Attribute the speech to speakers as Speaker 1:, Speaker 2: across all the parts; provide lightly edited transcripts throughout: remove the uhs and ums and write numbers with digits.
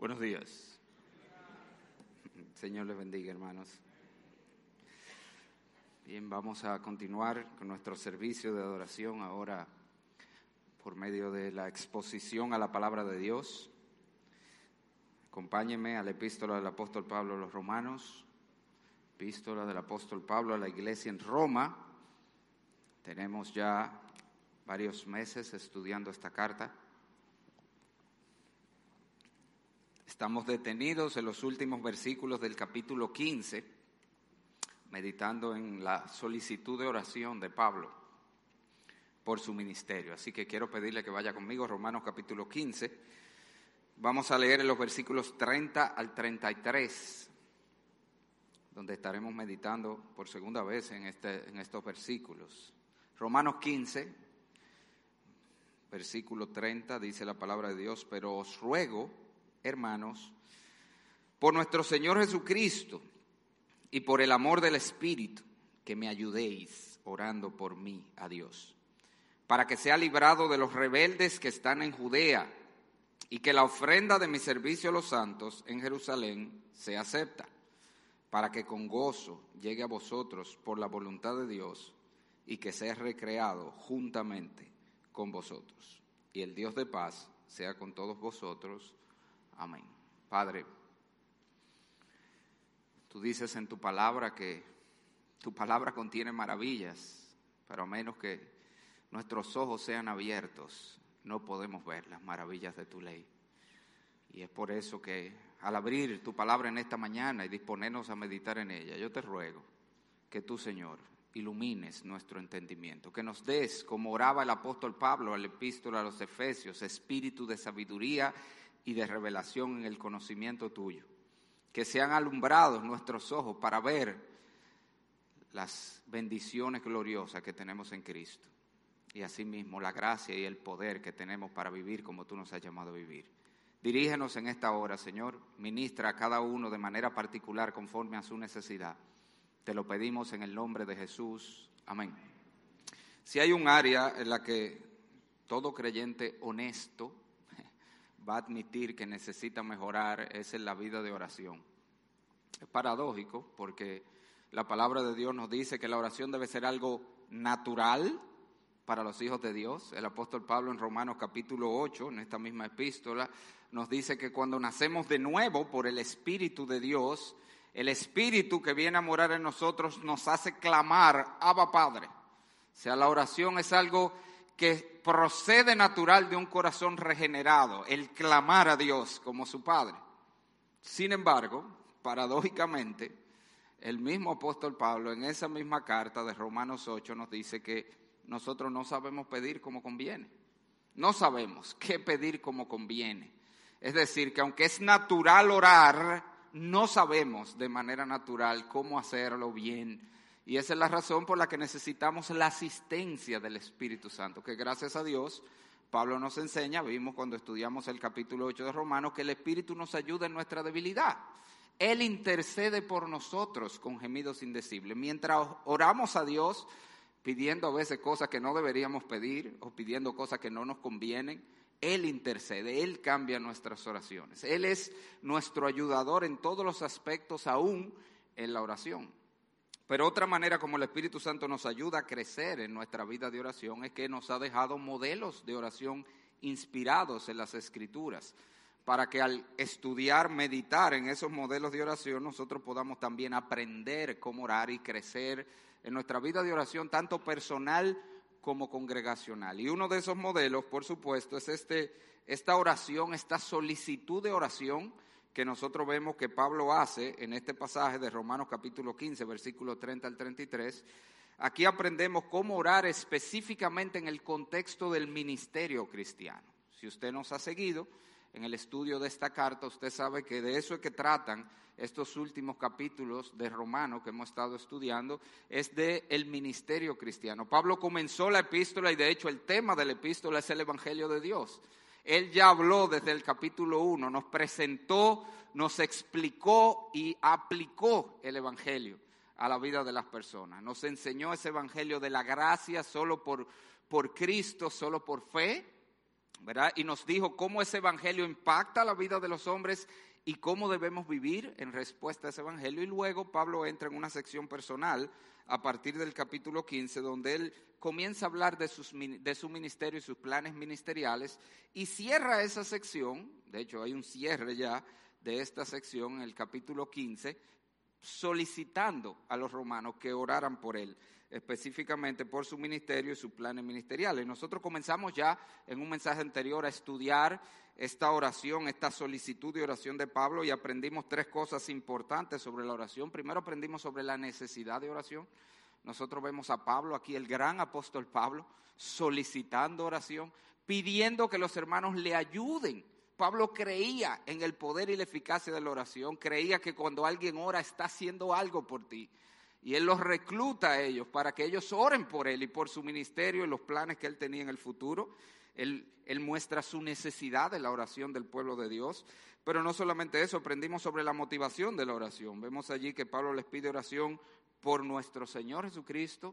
Speaker 1: Buenos días. Señor les bendiga, hermanos. Bien, vamos a continuar con nuestro servicio de adoración ahora por medio de la exposición a la palabra de Dios. Acompáñenme a la epístola del apóstol Pablo a los Romanos, epístola del apóstol Pablo a la iglesia en Roma. Tenemos ya varios meses estudiando esta carta. Estamos detenidos en los últimos versículos del capítulo 15, meditando en la solicitud de oración de Pablo por su ministerio. Así que quiero pedirle que vaya conmigo, Romanos capítulo 15. Vamos a leer en los versículos 30 al 33, donde estaremos meditando por segunda vez en estos versículos. Romanos 15, versículo 30, dice la palabra de Dios: pero os ruego, hermanos, por nuestro Señor Jesucristo y por el amor del Espíritu, que me ayudéis orando por mí a Dios, para que sea librado de los rebeldes que están en Judea, y que la ofrenda de mi servicio a los santos en Jerusalén sea acepta, para que con gozo llegue a vosotros por la voluntad de Dios, y que sea recreado juntamente con vosotros. Y el Dios de paz sea con todos vosotros. Amén. Padre, tú dices en tu palabra que tu palabra contiene maravillas, pero a menos que nuestros ojos sean abiertos, no podemos ver las maravillas de tu ley. Y es por eso que al abrir tu palabra en esta mañana y disponernos a meditar en ella, yo te ruego que tú, Señor, ilumines nuestro entendimiento, que nos des, como oraba el apóstol Pablo al epístola a los Efesios, espíritu de sabiduría y de revelación en el conocimiento tuyo, que sean alumbrados nuestros ojos para ver las bendiciones gloriosas que tenemos en Cristo, y asimismo la gracia y el poder que tenemos para vivir como tú nos has llamado a vivir. Dirígenos en esta hora, Señor, ministra a cada uno de manera particular conforme a su necesidad. Te lo pedimos en el nombre de Jesús. Amén. Si hay un área en la que todo creyente honesto va a admitir que necesita mejorar, es en la vida de oración. Es paradójico porque la palabra de Dios nos dice que la oración debe ser algo natural para los hijos de Dios. El apóstol Pablo en Romanos capítulo 8, en esta misma epístola, nos dice que cuando nacemos de nuevo por el Espíritu de Dios, el Espíritu que viene a morar en nosotros nos hace clamar, Abba Padre. O sea, la oración es algo que procede natural de un corazón regenerado, el clamar a Dios como su Padre. Sin embargo, paradójicamente, el mismo apóstol Pablo en esa misma carta de Romanos 8 nos dice que nosotros no sabemos pedir como conviene. No sabemos qué pedir como conviene. Es decir, que aunque es natural orar, no sabemos de manera natural cómo hacerlo bien. Y esa es la razón por la que necesitamos la asistencia del Espíritu Santo, que gracias a Dios, Pablo nos enseña, vimos cuando estudiamos el capítulo 8 de Romanos, que el Espíritu nos ayuda en nuestra debilidad. Él intercede por nosotros con gemidos indecibles. Mientras oramos a Dios, pidiendo a veces cosas que no deberíamos pedir o pidiendo cosas que no nos convienen, Él intercede, Él cambia nuestras oraciones. Él es nuestro ayudador en todos los aspectos, aún en la oración. Pero otra manera como el Espíritu Santo nos ayuda a crecer en nuestra vida de oración es que nos ha dejado modelos de oración inspirados en las Escrituras, para que al estudiar, meditar en esos modelos de oración, nosotros podamos también aprender cómo orar y crecer en nuestra vida de oración, tanto personal como congregacional. Y uno de esos modelos, por supuesto, es esta oración, esta solicitud de oración que nosotros vemos que Pablo hace en este pasaje de Romanos capítulo 15, versículos 30 al 33. Aquí aprendemos cómo orar específicamente en el contexto del ministerio cristiano. Si usted nos ha seguido en el estudio de esta carta, usted sabe que de eso es que tratan estos últimos capítulos de Romanos que hemos estado estudiando, es del ministerio cristiano. Pablo comenzó la epístola y de hecho el tema de la epístola es el Evangelio de Dios. Él ya habló desde el capítulo 1, nos presentó, nos explicó y aplicó el Evangelio a la vida de las personas. Nos enseñó ese Evangelio de la gracia solo por Cristo, solo por fe, ¿verdad? Y nos dijo cómo ese evangelio impacta la vida de los hombres y cómo debemos vivir en respuesta a ese evangelio. Y luego Pablo entra en una sección personal a partir del capítulo 15, donde él comienza a hablar de su ministerio y sus planes ministeriales, y cierra esa sección. De hecho, hay un cierre ya de esta sección en el capítulo 15, solicitando a los romanos que oraran por él, específicamente por su ministerio y sus planes ministeriales. Nosotros comenzamos ya en un mensaje anterior a estudiar esta oración, esta solicitud de oración de Pablo, y aprendimos 3 cosas importantes sobre la oración. Primero aprendimos sobre la necesidad de oración. Nosotros vemos a Pablo aquí, el gran apóstol Pablo, solicitando oración, pidiendo que los hermanos le ayuden. Pablo creía en el poder y la eficacia de la oración, creía que cuando alguien ora está haciendo algo por ti. Y él los recluta a ellos para que ellos oren por él y por su ministerio y los planes que él tenía en el futuro. Él muestra su necesidad de la oración del pueblo de Dios. Pero no solamente eso, aprendimos sobre la motivación de la oración. Vemos allí que Pablo les pide oración por nuestro Señor Jesucristo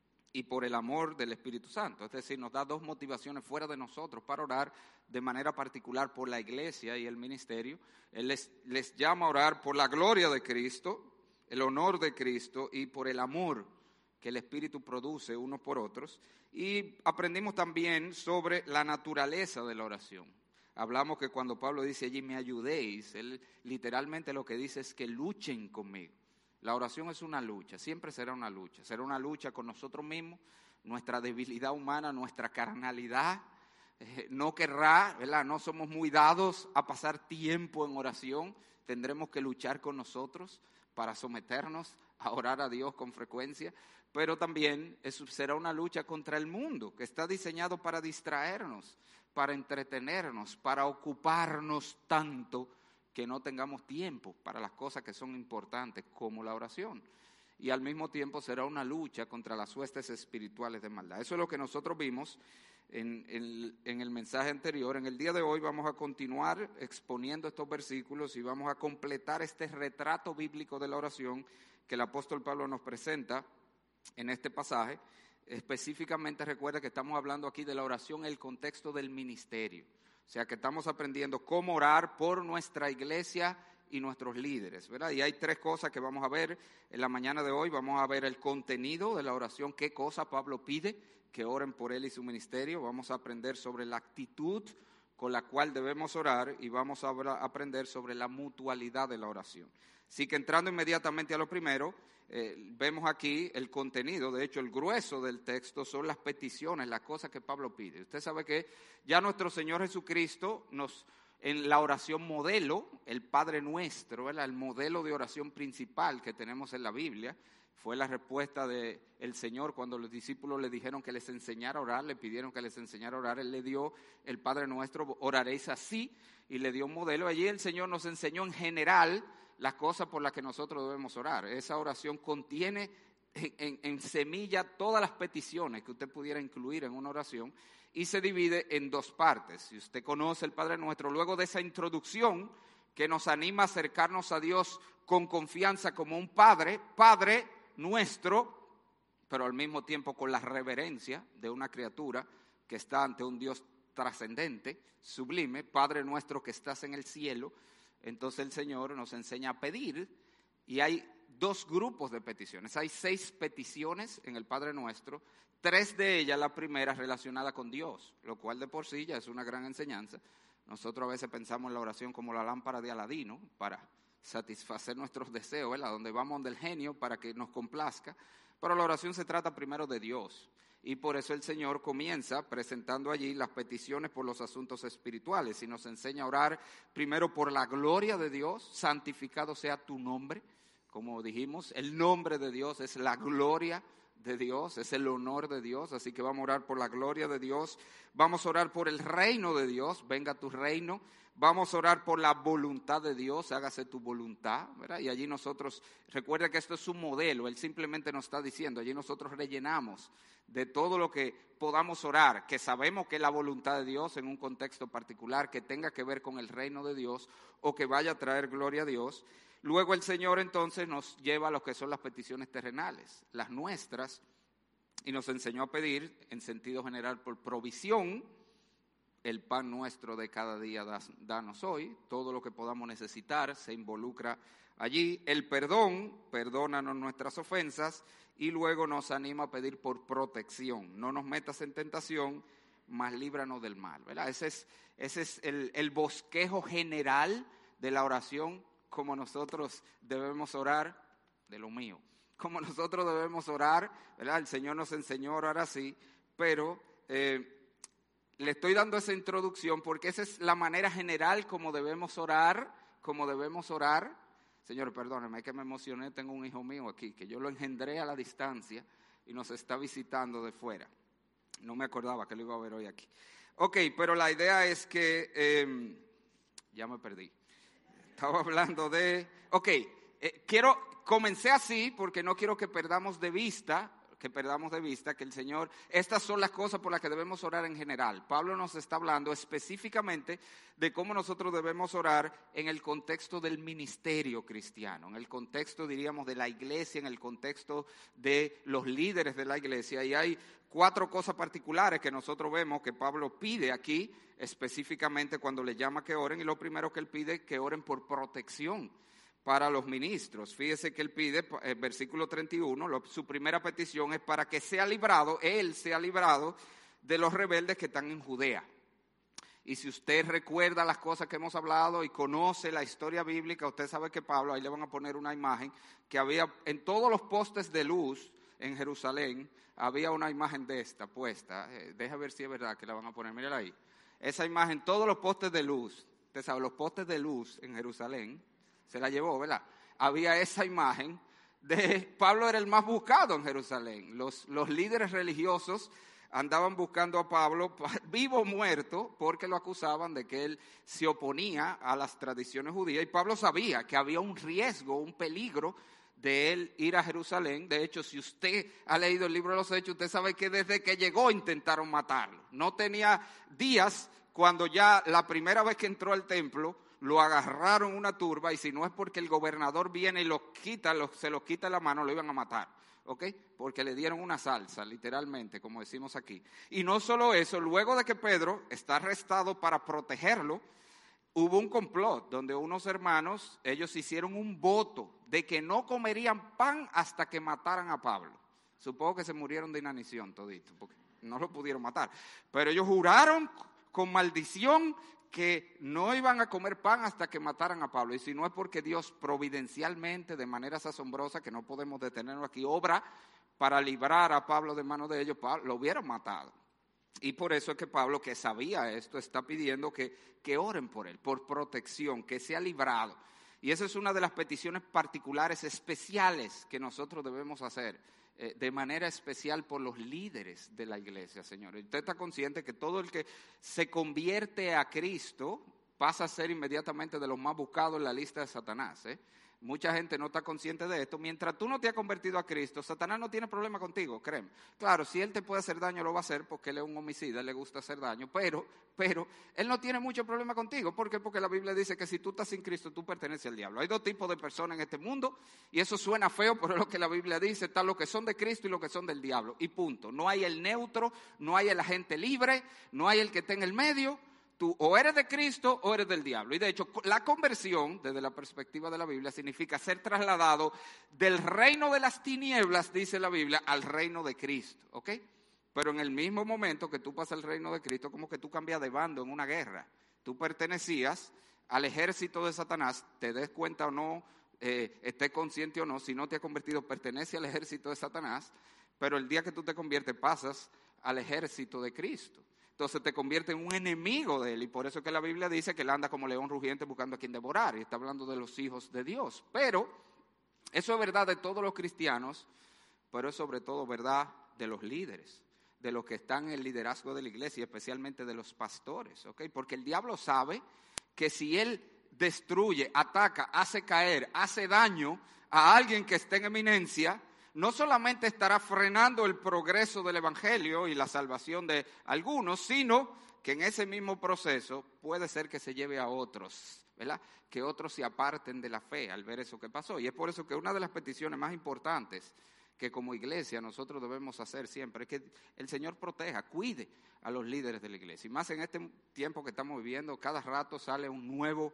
Speaker 1: y por el amor del Espíritu Santo. Es decir, nos da 2 motivaciones fuera de nosotros para orar de manera particular por la iglesia y el ministerio. Él les llama a orar por la gloria de Cristo, el honor de Cristo y por el amor que el Espíritu produce unos por otros. Y aprendimos también sobre la naturaleza de la oración. Hablamos que cuando Pablo dice allí, me ayudéis, él literalmente lo que dice es que luchen conmigo. La oración es una lucha, siempre será una lucha con nosotros mismos, nuestra debilidad humana, nuestra carnalidad. No querrá, ¿verdad? No somos muy dados a pasar tiempo en oración, tendremos que luchar con nosotros para someternos a orar a Dios con frecuencia, pero también será una lucha contra el mundo, que está diseñado para distraernos, para entretenernos, para ocuparnos tanto que no tengamos tiempo para las cosas que son importantes, como la oración. Y al mismo tiempo será una lucha contra las huestes espirituales de maldad. Eso es lo que nosotros vimos en el mensaje anterior. En el día de hoy vamos a continuar exponiendo estos versículos y vamos a completar este retrato bíblico de la oración que el apóstol Pablo nos presenta en este pasaje. Específicamente recuerda que estamos hablando aquí de la oración en el contexto del ministerio. O sea que estamos aprendiendo cómo orar por nuestra iglesia y nuestros líderes, ¿verdad? Y hay 3 cosas que vamos a ver en la mañana de hoy. Vamos a ver el contenido de la oración, qué cosa Pablo pide que oren por él y su ministerio. Vamos a aprender sobre la actitud con la cual debemos orar y vamos a aprender sobre la mutualidad de la oración. Así que entrando inmediatamente a lo primero, vemos aquí el contenido. De hecho, el grueso del texto son las peticiones, las cosas que Pablo pide. Usted sabe que ya nuestro Señor Jesucristo en la oración modelo, el Padre Nuestro, ¿verdad? El modelo de oración principal que tenemos en la Biblia, fue la respuesta del Señor cuando los discípulos le dijeron que les enseñara a orar, le pidieron que les enseñara a orar. Él le dio el Padre Nuestro, oraréis así, y le dio un modelo. Allí el Señor nos enseñó en general las cosas por las que nosotros debemos orar. Esa oración contiene en semilla todas las peticiones que usted pudiera incluir en una oración y se divide en 2 partes. Si usted conoce el Padre Nuestro, luego de esa introducción que nos anima a acercarnos a Dios con confianza como un Padre nuestro, pero al mismo tiempo con la reverencia de una criatura que está ante un Dios trascendente, sublime, Padre nuestro que estás en el cielo. Entonces el Señor nos enseña a pedir, y hay 2 grupos de peticiones. Hay 6 peticiones en el Padre Nuestro, 3 de ellas, la primera, relacionada con Dios, lo cual de por sí ya es una gran enseñanza. Nosotros a veces pensamos en la oración como la lámpara de Aladino, para satisfacer nuestros deseos, ¿verdad? Donde vamos del genio para que nos complazca, pero la oración se trata primero de Dios. Y por eso el Señor comienza presentando allí las peticiones por los asuntos espirituales y nos enseña a orar primero por la gloria de Dios. Santificado sea tu nombre. Como dijimos, el nombre de Dios es la gloria de Dios, es el honor de Dios, así que vamos a orar por la gloria de Dios. Vamos a orar por el reino de Dios, venga tu reino. Vamos a orar por la voluntad de Dios, hágase tu voluntad, ¿verdad? Y allí nosotros, recuerda que esto es un modelo, Él simplemente nos está diciendo, allí nosotros rellenamos de todo lo que podamos orar, que sabemos que es la voluntad de Dios en un contexto particular, que tenga que ver con el reino de Dios o que vaya a traer gloria a Dios. Luego el Señor entonces nos lleva a lo que son las peticiones terrenales, las nuestras, y nos enseñó a pedir en sentido general por provisión el pan nuestro de cada día danos hoy. Todo lo que podamos necesitar se involucra allí. El perdón, perdónanos nuestras ofensas, y luego nos anima a pedir por protección. No nos metas en tentación, mas líbranos del mal, ¿verdad? Ese es el bosquejo general de la oración, como nosotros debemos orar, de lo mío, como nosotros debemos orar, ¿verdad? El Señor nos enseñó a orar así, pero le estoy dando esa introducción porque esa es la manera general como debemos orar. Señor, perdóneme, es que me emocioné, tengo un hijo mío aquí, que yo lo engendré a la distancia y nos está visitando de fuera. No me acordaba que lo iba a ver hoy aquí. Ok, pero la idea es que, ya me perdí. Estaba hablando de, comencé así porque no quiero que perdamos de vista que el Señor, estas son las cosas por las que debemos orar en general. Pablo nos está hablando específicamente de cómo nosotros debemos orar en el contexto del ministerio cristiano, en el contexto, diríamos, de la iglesia, en el contexto de los líderes de la iglesia. Y hay 4 cosas particulares que nosotros vemos que Pablo pide aquí, específicamente cuando le llama que oren, y lo primero que él pide es que oren por protección para los ministros. Fíjese que él pide, versículo 31, su primera petición es para que él sea librado de los rebeldes que están en Judea. Y si usted recuerda las cosas que hemos hablado y conoce la historia bíblica, usted sabe que Pablo, ahí le van a poner una imagen, que había en todos los postes de luz en Jerusalén, había una imagen de esta puesta. Deja ver si es verdad que la van a poner, mírala ahí. Esa imagen, todos los postes de luz, usted sabe, los postes de luz en Jerusalén, se la llevó, ¿verdad? Había esa imagen de Pablo, era el más buscado en Jerusalén. Los líderes religiosos andaban buscando a Pablo vivo o muerto porque lo acusaban de que él se oponía a las tradiciones judías. Y Pablo sabía que había un riesgo, un peligro de él ir a Jerusalén. De hecho, si usted ha leído el libro de los Hechos, usted sabe que desde que llegó intentaron matarlo. No tenía días cuando ya la primera vez que entró al templo, lo agarraron una turba, y si no es porque el gobernador viene y se los quita la mano, lo iban a matar, ¿ok? Porque le dieron una salsa, literalmente, como decimos aquí. Y no solo eso, luego de que Pedro está arrestado para protegerlo, hubo un complot donde unos hermanos, ellos hicieron un voto de que no comerían pan hasta que mataran a Pablo. Supongo que se murieron de inanición todito, porque no lo pudieron matar. Pero ellos juraron con maldición que no iban a comer pan hasta que mataran a Pablo. Y si no es porque Dios providencialmente, de maneras asombrosas, que no podemos detenerlo aquí, obra para librar a Pablo de manos de ellos, lo hubieran matado. Y por eso es que Pablo, que sabía esto, está pidiendo que oren por él, por protección, que sea librado. Y esa es una de las peticiones particulares, especiales, que nosotros debemos hacer, de manera especial por los líderes de la iglesia, señores. Usted está consciente que todo el que se convierte a Cristo pasa a ser inmediatamente de los más buscados en la lista de Satanás, Mucha gente no está consciente de esto. Mientras tú no te has convertido a Cristo, Satanás no tiene problema contigo, créeme. Claro, si él te puede hacer daño, lo va a hacer porque él es un homicida, le gusta hacer daño, pero él no tiene mucho problema contigo. ¿Por qué? Porque la Biblia dice que si tú estás sin Cristo, tú perteneces al diablo. Hay 2 tipos de personas en este mundo, y eso suena feo, pero es lo que la Biblia dice. Están los que son de Cristo y los que son del diablo, y punto. No hay el neutro, no hay el agente libre, no hay el que esté en el medio. Tú o eres de Cristo o eres del diablo. Y de hecho, la conversión, desde la perspectiva de la Biblia, significa ser trasladado del reino de las tinieblas, dice la Biblia, al reino de Cristo, ¿ok? Pero en el mismo momento que tú pasas al reino de Cristo, como que tú cambias de bando en una guerra. Tú pertenecías al ejército de Satanás, te des cuenta o no, estés consciente o no, si no te has convertido, pertenece al ejército de Satanás, pero el día que tú te conviertes, pasas al ejército de Cristo. Entonces te convierte en un enemigo de él, y por eso es que la Biblia dice que él anda como león rugiente buscando a quien devorar, y está hablando de los hijos de Dios. Pero eso es verdad de todos los cristianos, pero es sobre todo verdad de los líderes, de los que están en el liderazgo de la iglesia, especialmente de los pastores, ¿ok? Porque el diablo sabe que si él destruye, ataca, hace caer, hace daño a alguien que esté en eminencia, no solamente estará frenando el progreso del evangelio y la salvación de algunos, sino que en ese mismo proceso puede ser que se lleve a otros, ¿verdad? Que otros se aparten de la fe al ver eso que pasó. Y es por eso que una de las peticiones más importantes que como iglesia nosotros debemos hacer siempre, es que el Señor proteja, cuide a los líderes de la iglesia. Y más en este tiempo que estamos viviendo, cada rato sale un nuevo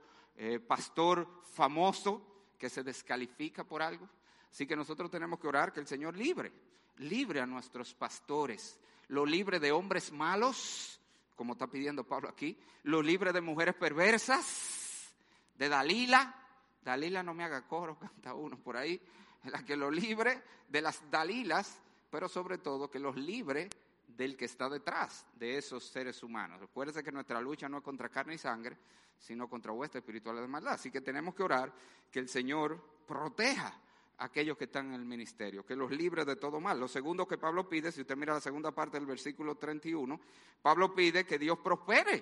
Speaker 1: pastor famoso que se descalifica por algo. Así que nosotros tenemos que orar que el Señor libre a nuestros pastores, lo libre de hombres malos, como está pidiendo Pablo aquí, lo libre de mujeres perversas, de Dalila no me haga coro, canta uno por ahí, la que lo libre de las Dalilas, pero sobre todo que los libre del que está detrás de esos seres humanos. Recuérdense que nuestra lucha no es contra carne y sangre, sino contra huestes espirituales de maldad. Así que tenemos que orar que el Señor proteja a aquellos que están en el ministerio, que los libre de todo mal. Lo segundo que Pablo pide, si usted mira la segunda parte del versículo 31, Pablo pide que Dios prospere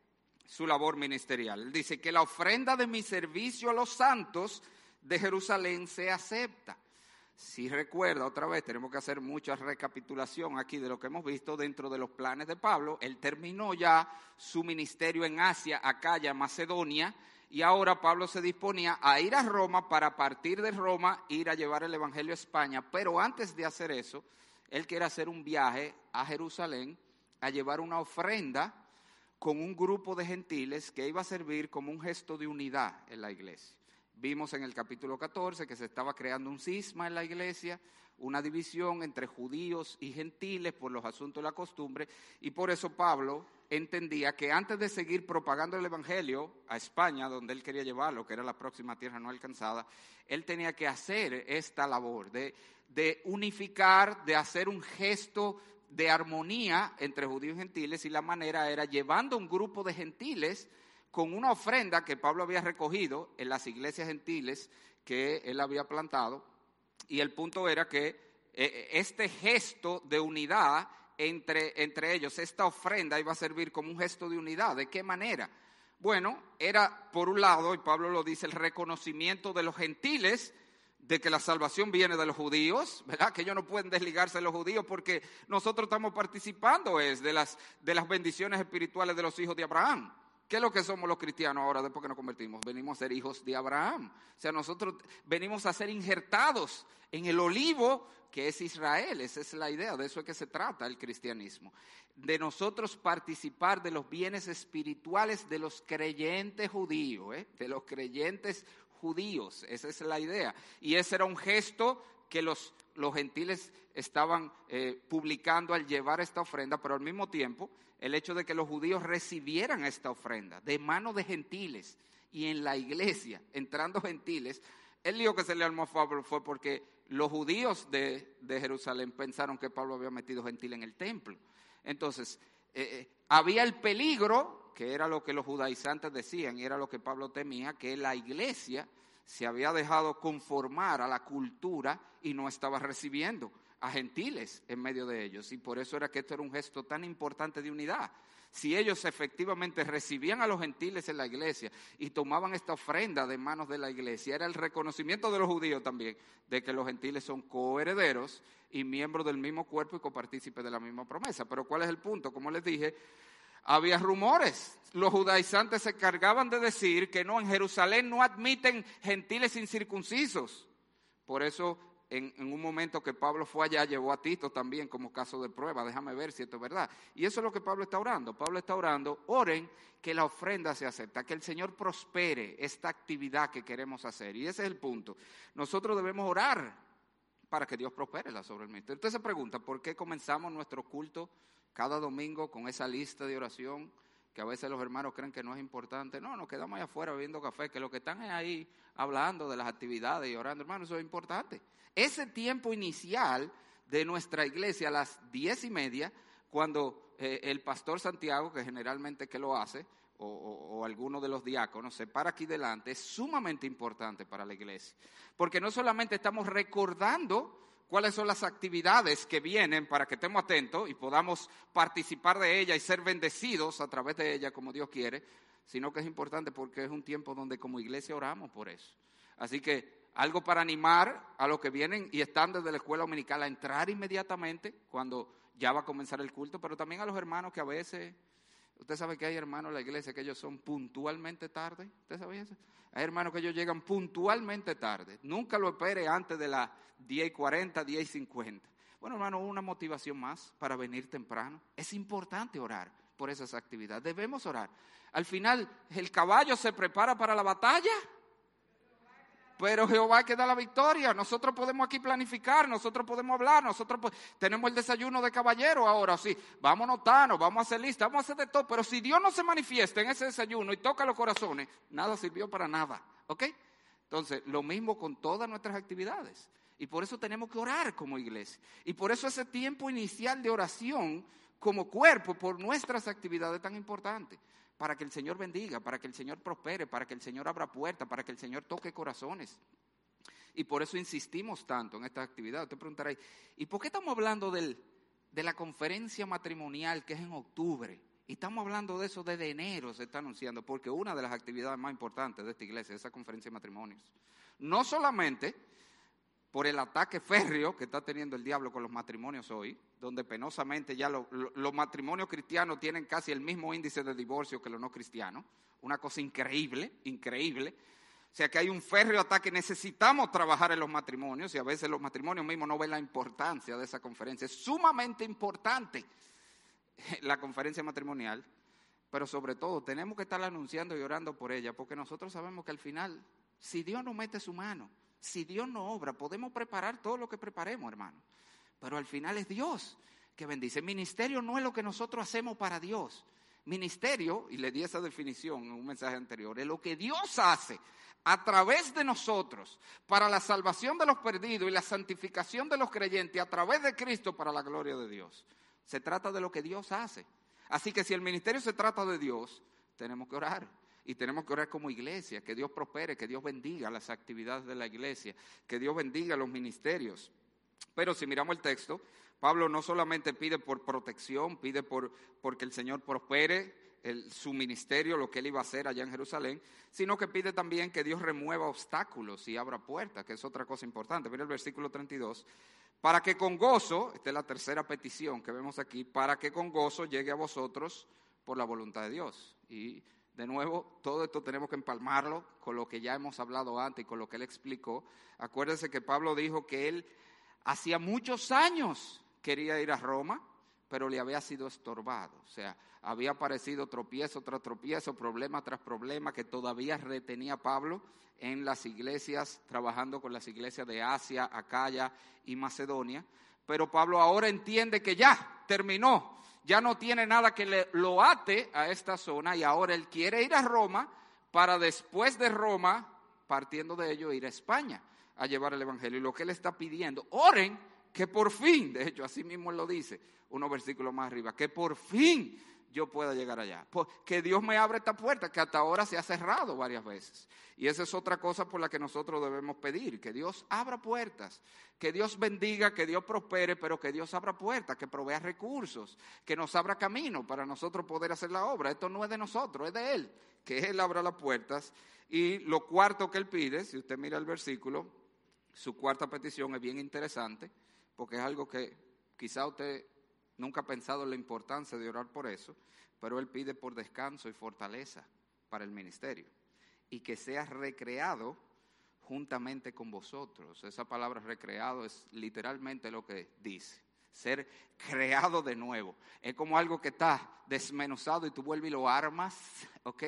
Speaker 1: su labor ministerial. Él dice que la ofrenda de mi servicio a los santos de Jerusalén se acepta. Si recuerda, otra vez, tenemos que hacer mucha recapitulación aquí de lo que hemos visto dentro de los planes de Pablo. Él terminó ya su ministerio en Asia, Acaya, Macedonia, y ahora Pablo se disponía a ir a Roma para a partir de Roma ir a llevar el evangelio a España. Pero antes de hacer eso, él quiere hacer un viaje a Jerusalén a llevar una ofrenda con un grupo de gentiles que iba a servir como un gesto de unidad en la iglesia. Vimos en el capítulo 14 que se estaba creando un cisma en la iglesia, una división entre judíos y gentiles por los asuntos de la costumbre, y por eso Pablo entendía que antes de seguir propagando el evangelio a España, donde él quería llevarlo, que era la próxima tierra no alcanzada, él tenía que hacer esta labor de unificar, de hacer un gesto de armonía entre judíos y gentiles, y la manera era llevando un grupo de gentiles con una ofrenda que Pablo había recogido en las iglesias gentiles que él había plantado, y el punto era que este gesto de unidad entre ellos, esta ofrenda iba a servir como un gesto de unidad. ¿De qué manera? Bueno, era por un lado, y Pablo lo dice, el reconocimiento de los gentiles de que la salvación viene de los judíos, ¿verdad? Que ellos no pueden desligarse de los judíos porque nosotros estamos participando de las bendiciones espirituales de los hijos de Abraham. ¿Qué es lo que somos los cristianos ahora después que nos convertimos? Venimos a ser hijos de Abraham. O sea, nosotros venimos a ser injertados en el olivo que es Israel. Esa es la idea, de eso es que se trata el cristianismo. De nosotros participar de los bienes espirituales de los creyentes judíos, de los creyentes judíos. Esa es la idea. Y ese era un gesto que los gentiles estaban publicando al llevar esta ofrenda, pero al mismo tiempo el hecho de que los judíos recibieran esta ofrenda de mano de gentiles y en la iglesia, entrando gentiles, el lío que se le armó a Pablo fue porque los judíos de Jerusalén pensaron que Pablo había metido gentil en el templo. Entonces, había el peligro, que era lo que los judaizantes decían y era lo que Pablo temía, que la iglesia se había dejado conformar a la cultura y no estaba recibiendo a gentiles en medio de ellos. Y por eso era que esto era un gesto tan importante de unidad. Si ellos efectivamente recibían a los gentiles en la iglesia y tomaban esta ofrenda de manos de la iglesia, era el reconocimiento de los judíos también de que los gentiles son coherederos y miembros del mismo cuerpo y copartícipes de la misma promesa. Pero ¿cuál es el punto? Como les dije, había rumores. Los judaizantes se cargaban de decir que no, en Jerusalén no admiten gentiles incircuncisos. Por eso, en un momento que Pablo fue allá, llevó a Tito también como caso de prueba. Déjame ver si esto es verdad. Y eso es lo que Pablo está orando. Pablo está orando, oren que la ofrenda se acepta, que el Señor prospere esta actividad que queremos hacer. Y ese es el punto. Nosotros debemos orar para que Dios prospere la sobre el ministerio. Usted se pregunta, ¿por qué comenzamos nuestro culto cada domingo con esa lista de oración que a veces los hermanos creen que no es importante? No, nos quedamos ahí afuera bebiendo café, que lo que están es ahí hablando de las actividades y orando. Hermanos, eso es importante. Ese tiempo inicial de nuestra iglesia a las 10:30, cuando el pastor Santiago, que generalmente que lo hace, o alguno de los diáconos, se para aquí delante, es sumamente importante para la iglesia. Porque no solamente estamos recordando cuáles son las actividades que vienen para que estemos atentos y podamos participar de ellas y ser bendecidos a través de ellas como Dios quiere, sino que es importante porque es un tiempo donde como iglesia oramos por eso. Así que algo para animar a los que vienen y están desde la escuela dominical a entrar inmediatamente cuando ya va a comenzar el culto, pero también a los hermanos que a veces Usted sabe que hay hermanos en la iglesia que ellos son puntualmente tarde. ¿Usted sabía eso? Hay hermanos que ellos llegan puntualmente tarde. Nunca lo espere antes de las 10:40, 10:50. Bueno, hermano, una motivación más para venir temprano. Es importante orar por esas actividades. Debemos orar. Al final, el caballo se prepara para la batalla, pero Jehová que da la victoria. Nosotros podemos aquí planificar, nosotros podemos hablar, tenemos el desayuno de caballero ahora, sí, vamos a notarnos, vamos a hacer lista, vamos a hacer de todo, pero si Dios no se manifiesta en ese desayuno y toca los corazones, nada sirvió para nada, ¿ok? Entonces, lo mismo con todas nuestras actividades, y por eso tenemos que orar como iglesia, y por eso ese tiempo inicial de oración como cuerpo por nuestras actividades tan importantes. Para que el Señor bendiga, para que el Señor prospere, para que el Señor abra puertas, para que el Señor toque corazones. Y por eso insistimos tanto en esta actividad. Usted preguntará, ¿y por qué estamos hablando de la conferencia matrimonial que es en octubre? Y estamos hablando de eso desde enero, se está anunciando, porque una de las actividades más importantes de esta iglesia es esa conferencia de matrimonios. No solamente por el ataque férreo que está teniendo el diablo con los matrimonios hoy, donde penosamente ya los matrimonios cristianos tienen casi el mismo índice de divorcio que los no cristianos, una cosa increíble, increíble. O sea que hay un férreo ataque, necesitamos trabajar en los matrimonios y a veces los matrimonios mismos no ven la importancia de esa conferencia. Es sumamente importante la conferencia matrimonial, pero sobre todo tenemos que estar anunciando y orando por ella, porque nosotros sabemos que al final, si Dios no mete su mano, si Dios no obra, podemos preparar todo lo que preparemos, hermano. Pero al final es Dios que bendice. Ministerio no es lo que nosotros hacemos para Dios. Ministerio, y le di esa definición en un mensaje anterior, es lo que Dios hace a través de nosotros para la salvación de los perdidos y la santificación de los creyentes a través de Cristo para la gloria de Dios. Se trata de lo que Dios hace. Así que si el ministerio se trata de Dios, tenemos que orar. Y tenemos que orar como iglesia, que Dios prospere, que Dios bendiga las actividades de la iglesia, que Dios bendiga los ministerios. Pero si miramos el texto, Pablo no solamente pide por protección, pide porque el Señor prospere su ministerio, lo que él iba a hacer allá en Jerusalén, sino que pide también que Dios remueva obstáculos y abra puertas, que es otra cosa importante. Mira el versículo 32. Para que con gozo, esta es la tercera petición que vemos aquí, para que con gozo llegue a vosotros por la voluntad de Dios. Y de nuevo, todo esto tenemos que empalmarlo con lo que ya hemos hablado antes y con lo que él explicó. Acuérdense que Pablo dijo que él hacía muchos años quería ir a Roma, pero le había sido estorbado. O sea, había aparecido tropiezo tras tropiezo, problema tras problema que todavía retenía Pablo en las iglesias, trabajando con las iglesias de Asia, Acaya y Macedonia. Pero Pablo ahora entiende que ya terminó. Ya no tiene nada que lo ate a esta zona y ahora él quiere ir a Roma para después de Roma, partiendo de ello, ir a España a llevar el evangelio. Y lo que él está pidiendo, oren que por fin, de hecho así mismo él lo dice, unos versículos más arriba, que por fin yo pueda llegar allá. Que Dios me abra esta puerta que hasta ahora se ha cerrado varias veces. Y esa es otra cosa por la que nosotros debemos pedir, que Dios abra puertas, que Dios bendiga, que Dios prospere, pero que Dios abra puertas, que provea recursos, que nos abra camino para nosotros poder hacer la obra. Esto no es de nosotros, es de Él, que Él abra las puertas. Y lo cuarto que Él pide, si usted mira el versículo, su cuarta petición es bien interesante, porque es algo que quizá usted nunca ha pensado en la importancia de orar por eso, pero él pide por descanso y fortaleza para el ministerio y que sea recreado juntamente con vosotros. Esa palabra recreado es literalmente lo que dice, ser creado de nuevo. Es como algo que está desmenuzado y tú vuelves y lo armas, ¿ok?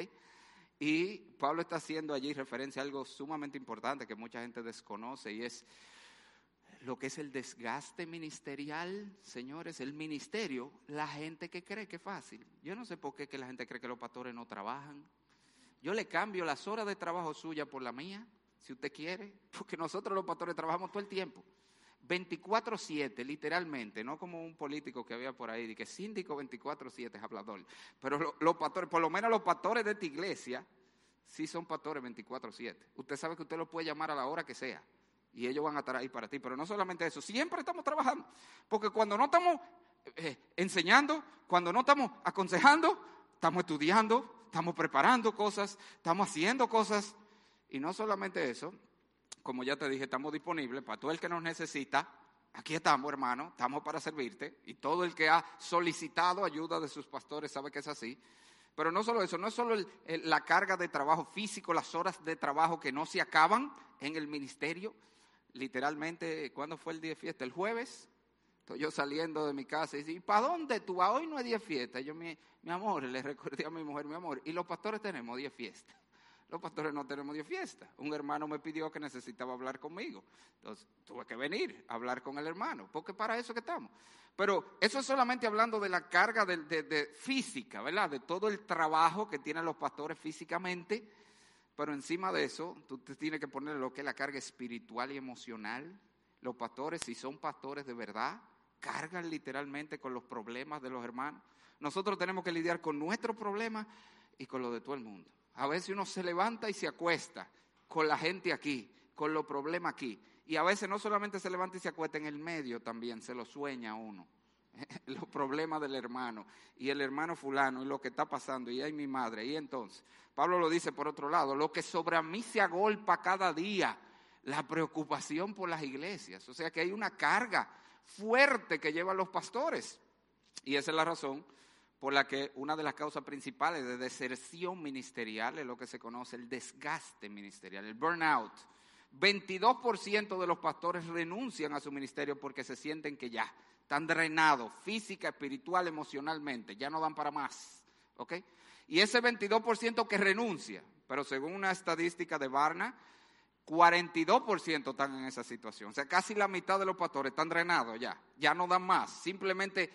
Speaker 1: Y Pablo está haciendo allí referencia a algo sumamente importante que mucha gente desconoce y es lo que es el desgaste ministerial, señores. El ministerio, la gente que cree que es fácil. Yo no sé por qué que la gente cree que los pastores no trabajan. Yo le cambio las horas de trabajo suya por la mía, si usted quiere, porque nosotros los pastores trabajamos todo el tiempo. 24/7, literalmente, no como un político que había por ahí, de que síndico 24/7 es hablador. Pero los pastores, por lo menos los pastores de esta iglesia, sí son pastores 24/7. Usted sabe que usted los puede llamar a la hora que sea. Y ellos van a estar ahí para ti. Pero no solamente eso, siempre estamos trabajando. Porque cuando no estamos enseñando, cuando no estamos aconsejando, estamos estudiando, estamos preparando cosas, estamos haciendo cosas. Y no solamente eso, como ya te dije, estamos disponibles para todo el que nos necesita. Aquí estamos, hermano, estamos para servirte. Y todo el que ha solicitado ayuda de sus pastores sabe que es así. Pero no solo eso, no es solo la carga de trabajo físico, las horas de trabajo que no se acaban en el ministerio. Literalmente, ¿cuándo fue el día de fiesta? El jueves. Estoy yo saliendo de mi casa y dice, ¿y para dónde tú vas? Hoy no es día de fiesta. Yo, mi amor, le recordé a mi mujer, mi amor, y los pastores tenemos día de fiesta. Los pastores no tenemos día de fiesta. Un hermano me pidió que necesitaba hablar conmigo. Entonces, tuve que venir a hablar con el hermano, porque para eso que estamos. Pero eso es solamente hablando de la carga de física, ¿verdad? De todo el trabajo que tienen los pastores físicamente. Pero encima de eso, tú te tienes que poner lo que es la carga espiritual y emocional. Los pastores, si son pastores de verdad, cargan literalmente con los problemas de los hermanos. Nosotros tenemos que lidiar con nuestros problemas y con los de todo el mundo. A veces uno se levanta y se acuesta con la gente aquí, con los problemas aquí. Y a veces no solamente se levanta y se acuesta, en el medio también se lo sueña uno. Los problemas del hermano y el hermano fulano y lo que está pasando y ay mi madre. Y entonces, Pablo lo dice por otro lado, lo que sobre mí se agolpa cada día, la preocupación por las iglesias. O sea que hay una carga fuerte que llevan los pastores. Y esa es la razón por la que una de las causas principales de deserción ministerial es lo que se conoce el desgaste ministerial, el burnout. 22% de los pastores renuncian a su ministerio porque se sienten que ya están drenados física, espiritual, emocionalmente, ya no dan para más, ¿ok? Y ese 22% que renuncia, pero según una estadística de Barna, 42% están en esa situación. O sea, casi la mitad de los pastores están drenados ya no dan más. Simplemente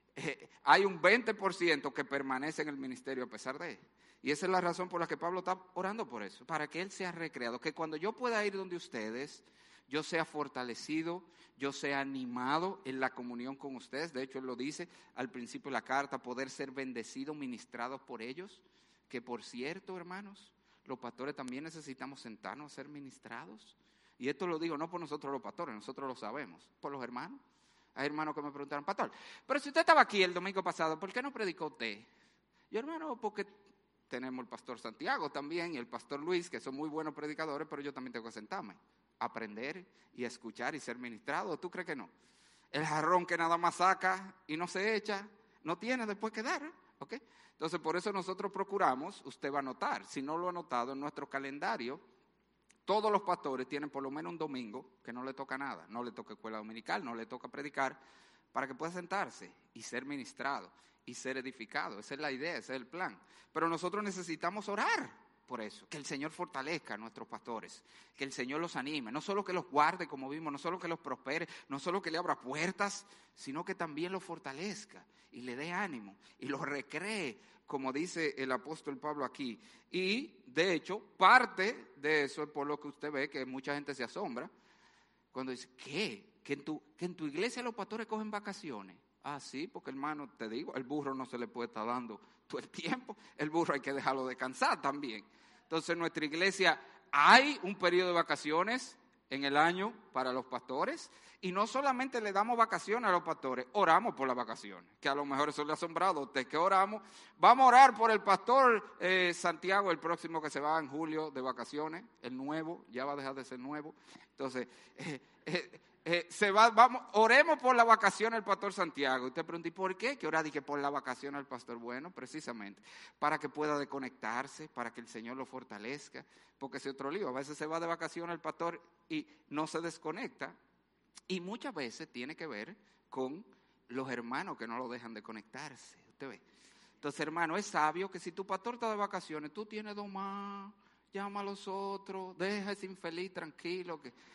Speaker 1: hay un 20% que permanece en el ministerio a pesar de él. Y esa es la razón por la que Pablo está orando por eso, para que él sea recreado, que cuando yo pueda ir donde ustedes, yo sea fortalecido, yo sea animado en la comunión con ustedes. De hecho, él lo dice al principio de la carta, poder ser bendecido, ministrados por ellos, que por cierto, hermanos, los pastores también necesitamos sentarnos a ser ministrados. Y esto lo digo no por nosotros los pastores, nosotros lo sabemos, por los hermanos. Hay hermanos que me preguntaron, pastor, pero si usted estaba aquí el domingo pasado, ¿por qué no predicó usted? Yo, hermano, porque tenemos el pastor Santiago también y el pastor Luis, que son muy buenos predicadores, pero yo también tengo que sentarme, aprender y escuchar y ser ministrado. ¿Tú crees que no? El jarrón que nada más saca y no se echa, no tiene después que dar, ¿ok? Entonces, por eso nosotros procuramos, usted va a notar, si no lo ha notado en nuestro calendario, todos los pastores tienen por lo menos un domingo que no le toca nada, no le toca escuela dominical, no le toca predicar, para que pueda sentarse y ser ministrado y ser edificado. Esa es la idea, ese es el plan. Pero nosotros necesitamos orar por eso, que el Señor fortalezca a nuestros pastores, que el Señor los anime, no solo que los guarde como vimos, no solo que los prospere, no solo que le abra puertas, sino que también los fortalezca y le dé ánimo y los recree, como dice el apóstol Pablo aquí. Y de hecho, parte de eso es por lo que usted ve que mucha gente se asombra cuando dice, ¿qué? ¿Que en tu iglesia los pastores cogen vacaciones? Ah, sí, porque hermano, te digo, el burro no se le puede estar dando todo el tiempo, el burro hay que dejarlo descansar también. Entonces en nuestra iglesia hay un periodo de vacaciones en el año para los pastores y no solamente le damos vacaciones a los pastores, oramos por las vacaciones, que a lo mejor eso le ha asombrado a usted que oramos. Vamos a orar por el pastor Santiago, el próximo que se va en julio de vacaciones, el nuevo, ya va a dejar de ser nuevo. Entonces, oremos por la vacación del pastor Santiago. Y usted pregunta, ¿y por qué? Que ora dije por la vacación al pastor. Bueno, precisamente, para que pueda desconectarse, para que el Señor lo fortalezca, porque es otro lío. A veces se va de vacación el pastor y no se desconecta, y muchas veces tiene que ver con los hermanos que no lo dejan de conectarse. Usted ve. Entonces, hermano, es sabio que si tu pastor está de vacaciones, tú tienes dos más, llama a los otros, deja ese infeliz tranquilo,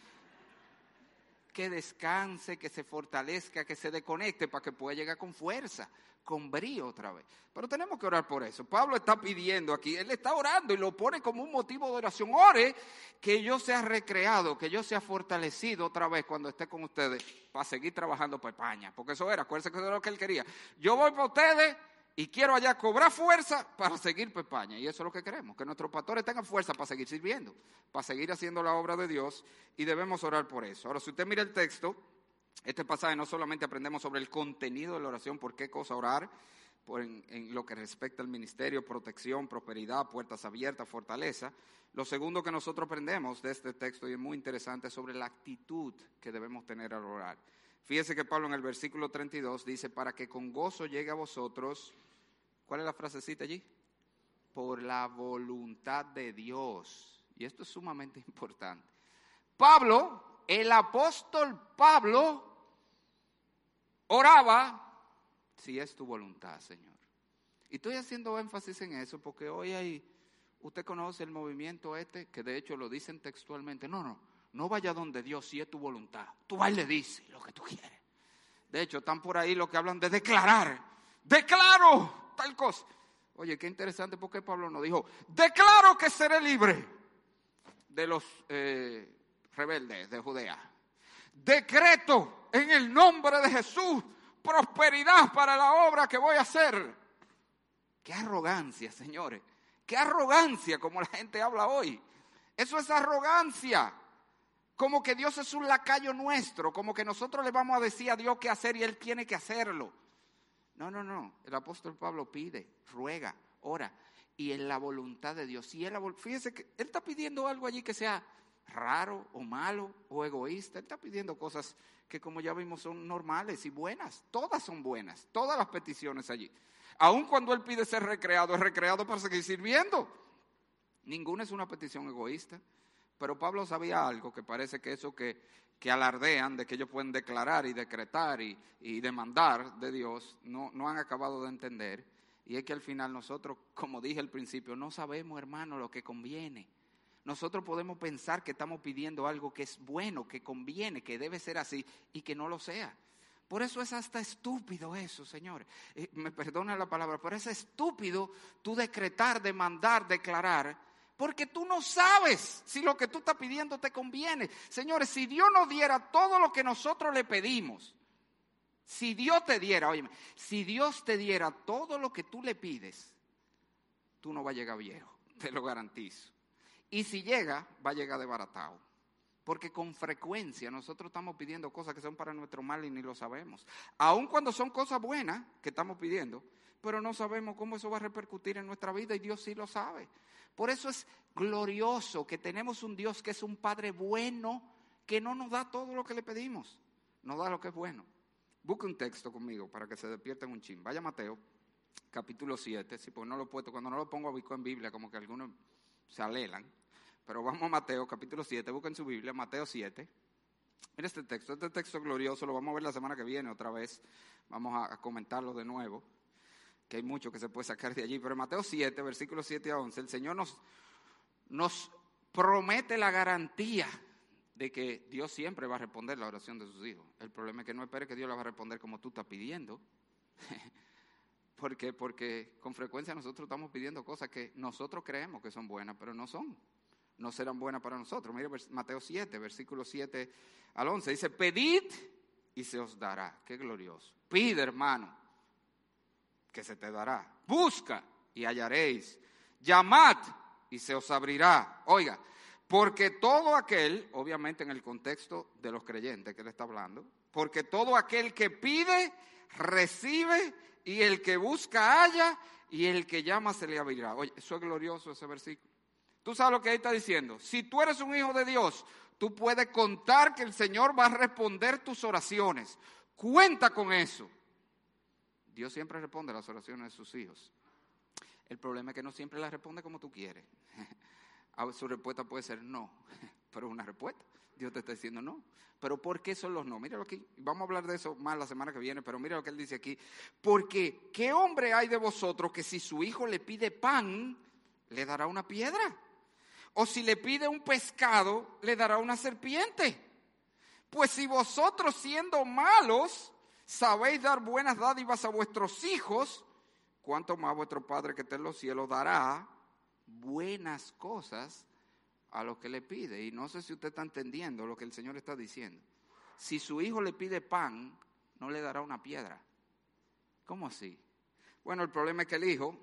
Speaker 1: que descanse, que se fortalezca, que se desconecte para que pueda llegar con fuerza, con brío otra vez. Pero tenemos que orar por eso. Pablo está pidiendo aquí, él está orando y lo pone como un motivo de oración. Ore que yo sea recreado, que yo sea fortalecido otra vez cuando esté con ustedes para seguir trabajando para España. Porque eso era, acuérdense que eso era lo que él quería. Yo voy para ustedes y quiero allá cobrar fuerza para seguir para España. Y eso es lo que queremos, que nuestros pastores tengan fuerza para seguir sirviendo, para seguir haciendo la obra de Dios, y debemos orar por eso. Ahora, si usted mira el texto, este pasaje no solamente aprendemos sobre el contenido de la oración, por qué cosa orar, en lo que respecta al ministerio, protección, prosperidad, puertas abiertas, fortaleza. Lo segundo que nosotros aprendemos de este texto, y es muy interesante, es sobre la actitud que debemos tener al orar. Fíjese que Pablo en el versículo 32 dice, para que con gozo llegue a vosotros, ¿cuál es la frasecita allí? Por la voluntad de Dios. Y esto es sumamente importante. Pablo, el apóstol Pablo, oraba, si es tu voluntad, Señor. Y estoy haciendo énfasis en eso porque hoy usted conoce el movimiento que de hecho lo dicen textualmente. No vaya donde Dios si es tu voluntad. Tú vas y le dices lo que tú quieres. De hecho, están por ahí los que hablan de declarar. Declaro tal cosa. Oye, qué interesante porque Pablo no dijo, declaro que seré libre de los rebeldes de Judea. Decreto en el nombre de Jesús prosperidad para la obra que voy a hacer. Qué arrogancia, señores. Qué arrogancia como la gente habla hoy. Eso es arrogancia. Como que Dios es un lacayo nuestro, como que nosotros le vamos a decir a Dios qué hacer y Él tiene que hacerlo. No. El apóstol Pablo pide, ruega, ora, y en la voluntad de Dios. Fíjese que Él está pidiendo algo allí que sea raro o malo o egoísta. Él está pidiendo cosas que, como ya vimos, son normales y buenas. Todas son buenas, todas las peticiones allí. Aun cuando Él pide ser recreado, es recreado para seguir sirviendo. Ninguna es una petición egoísta. Pero Pablo sabía algo, que parece que eso que alardean de que ellos pueden declarar y decretar y demandar de Dios, no han acabado de entender. Y es que al final nosotros, como dije al principio, no sabemos, hermano, lo que conviene. Nosotros podemos pensar que estamos pidiendo algo que es bueno, que conviene, que debe ser así y que no lo sea. Por eso es hasta estúpido eso, señores. Me perdona la palabra, pero es estúpido tú decretar, demandar, declarar, porque tú no sabes si lo que tú estás pidiendo te conviene. Señores, si Dios nos diera todo lo que nosotros le pedimos, si Dios te diera, óyeme, si Dios te diera todo lo que tú le pides, tú no vas a llegar viejo, te lo garantizo. Y si llega, va a llegar desbaratado. Porque con frecuencia nosotros estamos pidiendo cosas que son para nuestro mal y ni lo sabemos. Aun cuando son cosas buenas que estamos pidiendo, pero no sabemos cómo eso va a repercutir en nuestra vida y Dios sí lo sabe. Por eso es glorioso que tenemos un Dios que es un Padre bueno, que no nos da todo lo que le pedimos, nos da lo que es bueno. Busque un texto conmigo para que se despierten un chin. Vaya a Mateo, capítulo 7, sí, porque no lo he puesto, cuando no lo pongo en Biblia como que algunos se alelan. Pero vamos a Mateo, capítulo 7, busquen su Biblia, Mateo 7. Mira este texto glorioso, lo vamos a ver la semana que viene otra vez. Vamos a comentarlo de nuevo, que hay mucho que se puede sacar de allí. Pero en Mateo 7, versículos 7 a 11, el Señor nos promete la garantía de que Dios siempre va a responder la oración de sus hijos. El problema es que no espere que Dios la va a responder como tú estás pidiendo. Porque con frecuencia nosotros estamos pidiendo cosas que nosotros creemos que son buenas, pero no son. No serán buenas para nosotros. Mire Mateo 7, versículos 7 al 11. Dice, pedid y se os dará. Qué glorioso. Pide, hermano, que se te dará. Busca y hallaréis. Llamad y se os abrirá. Oiga, porque todo aquel, obviamente en el contexto de los creyentes que él está hablando, porque todo aquel que pide, recibe, y el que busca, halla, y el que llama se le abrirá. Oye, eso es glorioso ese versículo. Tú sabes lo que ahí está diciendo. Si tú eres un hijo de Dios, tú puedes contar que el Señor va a responder tus oraciones. Cuenta con eso. Dios siempre responde las oraciones de sus hijos. El problema es que no siempre las responde como tú quieres. Su respuesta puede ser no, pero es una respuesta. Dios te está diciendo no. Pero ¿por qué son los no? Míralo aquí. Vamos a hablar de eso más la semana que viene, pero mira lo que él dice aquí. Porque ¿qué hombre hay de vosotros que si su hijo le pide pan, le dará una piedra? O si le pide un pescado, le dará una serpiente. Pues si vosotros siendo malos sabéis dar buenas dádivas a vuestros hijos, ¿cuánto más vuestro Padre que está en los cielos dará buenas cosas a los que le pide? Y no sé si usted está entendiendo lo que el Señor está diciendo. Si su hijo le pide pan, no le dará una piedra. ¿Cómo así? Bueno, el problema es que el hijo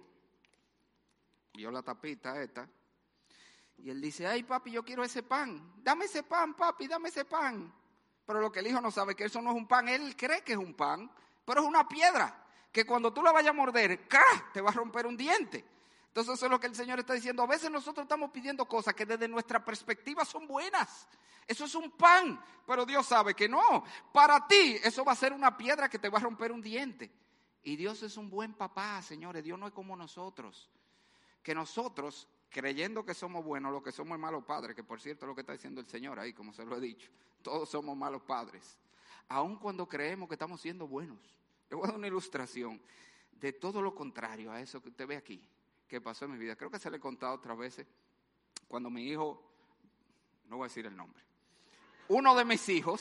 Speaker 1: vio la tapita esta y él dice, ay papi, yo quiero ese pan. Dame ese pan, papi, dame ese pan. Pero lo que el hijo no sabe es que eso no es un pan. Él cree que es un pan, pero es una piedra que cuando tú la vayas a morder, ¡ca!, te va a romper un diente. Entonces eso es lo que el Señor está diciendo. A veces nosotros estamos pidiendo cosas que desde nuestra perspectiva son buenas. Eso es un pan, pero Dios sabe que no. Para ti eso va a ser una piedra que te va a romper un diente. Y Dios es un buen papá, señores. Dios no es como nosotros. Que nosotros, creyendo que somos buenos, lo que somos es malos padres. Que por cierto es lo que está diciendo el Señor ahí, como se lo he dicho. Todos somos malos padres. Aun cuando creemos que estamos siendo buenos. Le voy a dar una ilustración de todo lo contrario a eso que usted ve aquí. Que pasó en mi vida. Creo que se le he contado otras veces. Cuando mi hijo, no voy a decir el nombre. Uno de mis hijos,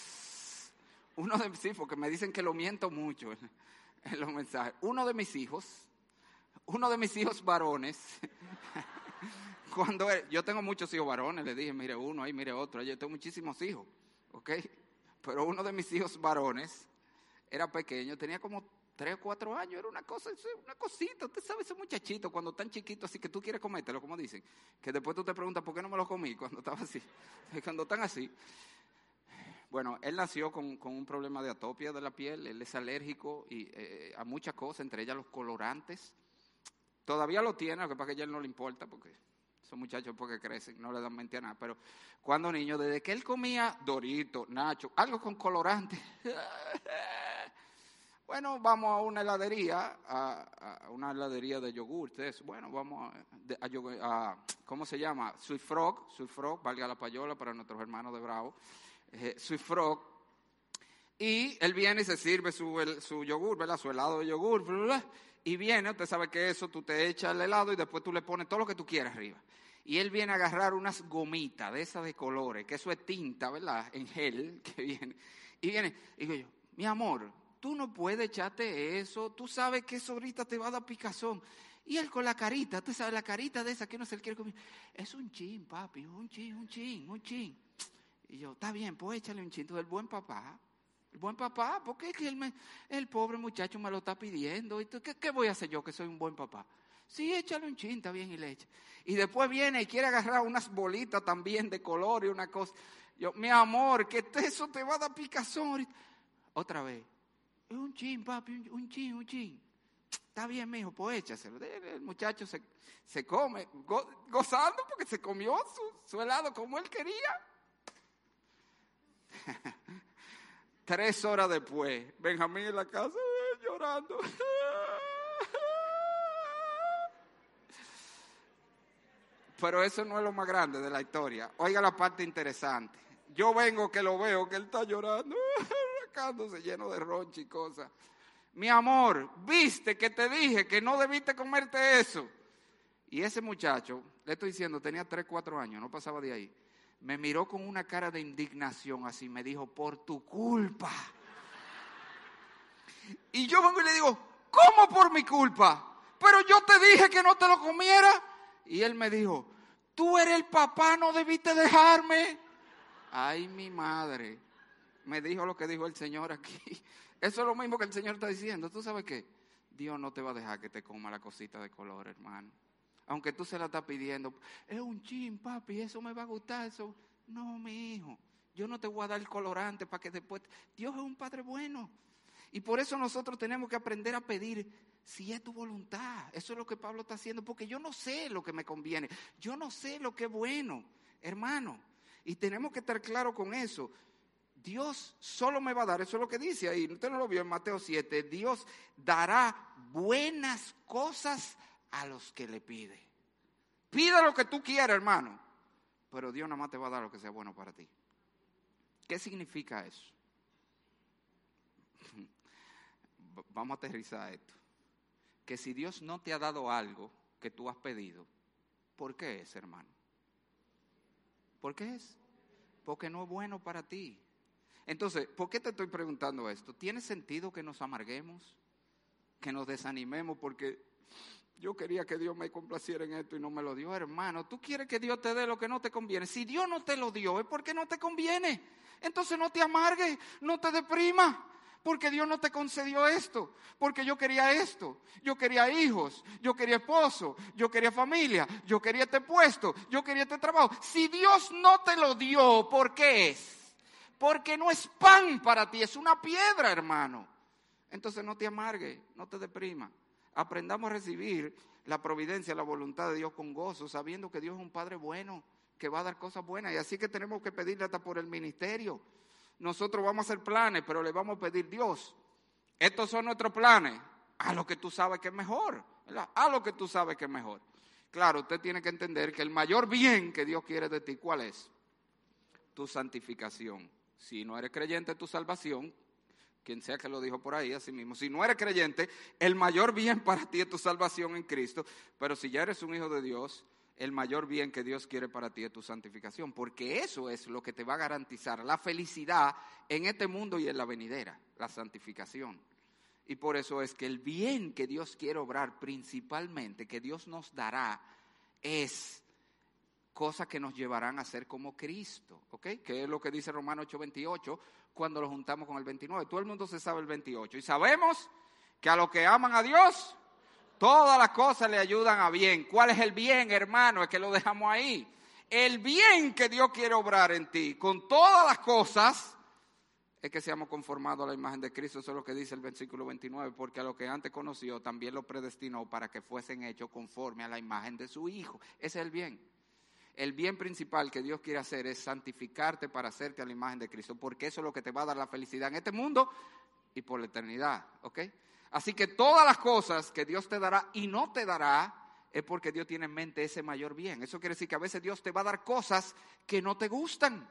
Speaker 1: porque me dicen que lo miento mucho en los mensajes. Uno de mis hijos varones, yo tengo muchos hijos varones, le dije, mire uno ahí, mire otro, yo tengo muchísimos hijos, ¿ok? Pero uno de mis hijos varones era pequeño, tenía como 3 o 4 años, era una cosita, usted sabe, ese muchachito cuando están chiquitos así que tú quieres comértelo, como dicen, que después tú te preguntas por qué no me lo comí cuando estaba así, cuando están así. Bueno, él nació con un problema de atopia de la piel, él es alérgico a muchas cosas, entre ellas los colorantes. Todavía lo tiene, lo que pasa es que a él no le importa porque esos muchachos porque crecen, no le dan mente a nada, pero cuando niño, desde que él comía Dorito, Nacho, algo con colorante, bueno, vamos a una heladería, a una heladería de yogurtes. Bueno, vamos a ¿cómo se llama? Sweet Frog, valga la payola para nuestros hermanos de Bravo. Sweet Frog. Y él viene y se sirve su yogur, ¿verdad? Su helado de yogur, bla, bla, y viene, usted sabe que eso, tú te echas el helado y después tú le pones todo lo que tú quieras arriba. Y él viene a agarrar unas gomitas de esas de colores, que eso es tinta, ¿verdad? En gel, que viene. Y viene, y digo yo, mi amor, tú no puedes echarte eso, tú sabes que eso ahorita te va a dar picazón. Y él con la carita, tú sabes, la carita de esa que no se le quiere comer. Es un chin, papi, un chin. Y yo, está bien, pues échale un chin. Entonces, el buen papá, porque es que el pobre muchacho me lo está pidiendo. ¿Y qué voy a hacer yo que soy un buen papá? Sí, échale un chin, está bien, y le echa. Y después viene y quiere agarrar unas bolitas también de color y una cosa. Yo, mi amor, que eso te va a dar picazón. Otra vez. Un chin, papi, un chin. Está bien, mijo, pues échaselo. El muchacho se come, gozando porque se comió su helado como él quería. 3 horas después, Benjamín en la casa llorando. Pero eso no es lo más grande de la historia. Oiga la parte interesante. Yo vengo que lo veo, que él está llorando, sacándose lleno de roncha y cosas. Mi amor, viste que te dije que no debiste comerte eso. Y ese muchacho, le estoy diciendo, tenía 3, 4 años, no pasaba de ahí. Me miró con una cara de indignación así, me dijo, por tu culpa. Y yo vengo y le digo, ¿cómo por mi culpa? Pero yo te dije que no te lo comiera. Y él me dijo, tú eres el papá, no debiste dejarme. Ay, mi madre. Me dijo lo que dijo el Señor aquí. Eso es lo mismo que el Señor está diciendo. ¿Tú sabes qué? Dios no te va a dejar que te coma la cosita de color, hermano. Aunque tú se la estás pidiendo. Es un chin, papi, eso me va a gustar. Eso. No, mi hijo. Yo no te voy a dar el colorante para que después... Dios es un Padre bueno. Y por eso nosotros tenemos que aprender a pedir si es tu voluntad. Eso es lo que Pablo está haciendo. Porque yo no sé lo que me conviene. Yo no sé lo que es bueno, hermano. Y tenemos que estar claros con eso. Dios solo me va a dar, eso es lo que dice ahí, usted no lo vio en Mateo 7, Dios dará buenas cosas a los que le pide. Pide lo que tú quieras, hermano, pero Dios nada más te va a dar lo que sea bueno para ti. ¿Qué significa eso? Vamos a aterrizar esto. Que si Dios no te ha dado algo que tú has pedido, ¿por qué es, hermano? ¿Por qué es? Porque no es bueno para ti. Entonces, ¿por qué te estoy preguntando esto? ¿Tiene sentido que nos amarguemos? Que nos desanimemos porque yo quería que Dios me complaciera en esto y no me lo dio, hermano. Tú quieres que Dios te dé lo que no te conviene. Si Dios no te lo dio es porque no te conviene. Entonces no te amargues, no te deprimas. Porque Dios no te concedió esto, porque yo quería esto, yo quería hijos, yo quería esposo, yo quería familia, yo quería este puesto, yo quería este trabajo. Si Dios no te lo dio, ¿por qué es? Porque no es pan para ti, es una piedra, hermano. Entonces no te amargues, no te deprimas. Aprendamos a recibir la providencia, la voluntad de Dios con gozo, sabiendo que Dios es un Padre bueno, que va a dar cosas buenas. Y así que tenemos que pedirle hasta por el ministerio. Nosotros vamos a hacer planes, pero le vamos a pedir, Dios, estos son nuestros planes, haz lo que tú sabes que es mejor, ¿verdad? Haz lo que tú sabes que es mejor. Claro, usted tiene que entender que el mayor bien que Dios quiere de ti, ¿cuál es? Tu santificación. Si no eres creyente, tu salvación, quien sea que lo dijo por ahí, así mismo. Si no eres creyente, el mayor bien para ti es tu salvación en Cristo. Pero si ya eres un hijo de Dios, el mayor bien que Dios quiere para ti es tu santificación. Porque eso es lo que te va a garantizar la felicidad en este mundo y en la venidera, la santificación. Y por eso es que el bien que Dios quiere obrar principalmente, que Dios nos dará, es cosas que nos llevarán a ser como Cristo, ¿ok? Que es lo que dice Romanos 8:28 cuando lo juntamos con el 29. Todo el mundo se sabe el 28. Y sabemos que a los que aman a Dios, todas las cosas le ayudan a bien. ¿Cuál es el bien, hermano? Es que lo dejamos ahí. El bien que Dios quiere obrar en ti, con todas las cosas, es que seamos conformados a la imagen de Cristo. Eso es lo que dice el versículo 29, porque a los que antes conoció también lo predestinó para que fuesen hechos conforme a la imagen de su Hijo. Ese es el bien. El bien principal que Dios quiere hacer es santificarte para hacerte a la imagen de Cristo, porque eso es lo que te va a dar la felicidad en este mundo y por la eternidad, ¿ok? Así que todas las cosas que Dios te dará y no te dará es porque Dios tiene en mente ese mayor bien. Eso quiere decir que a veces Dios te va a dar cosas que no te gustan.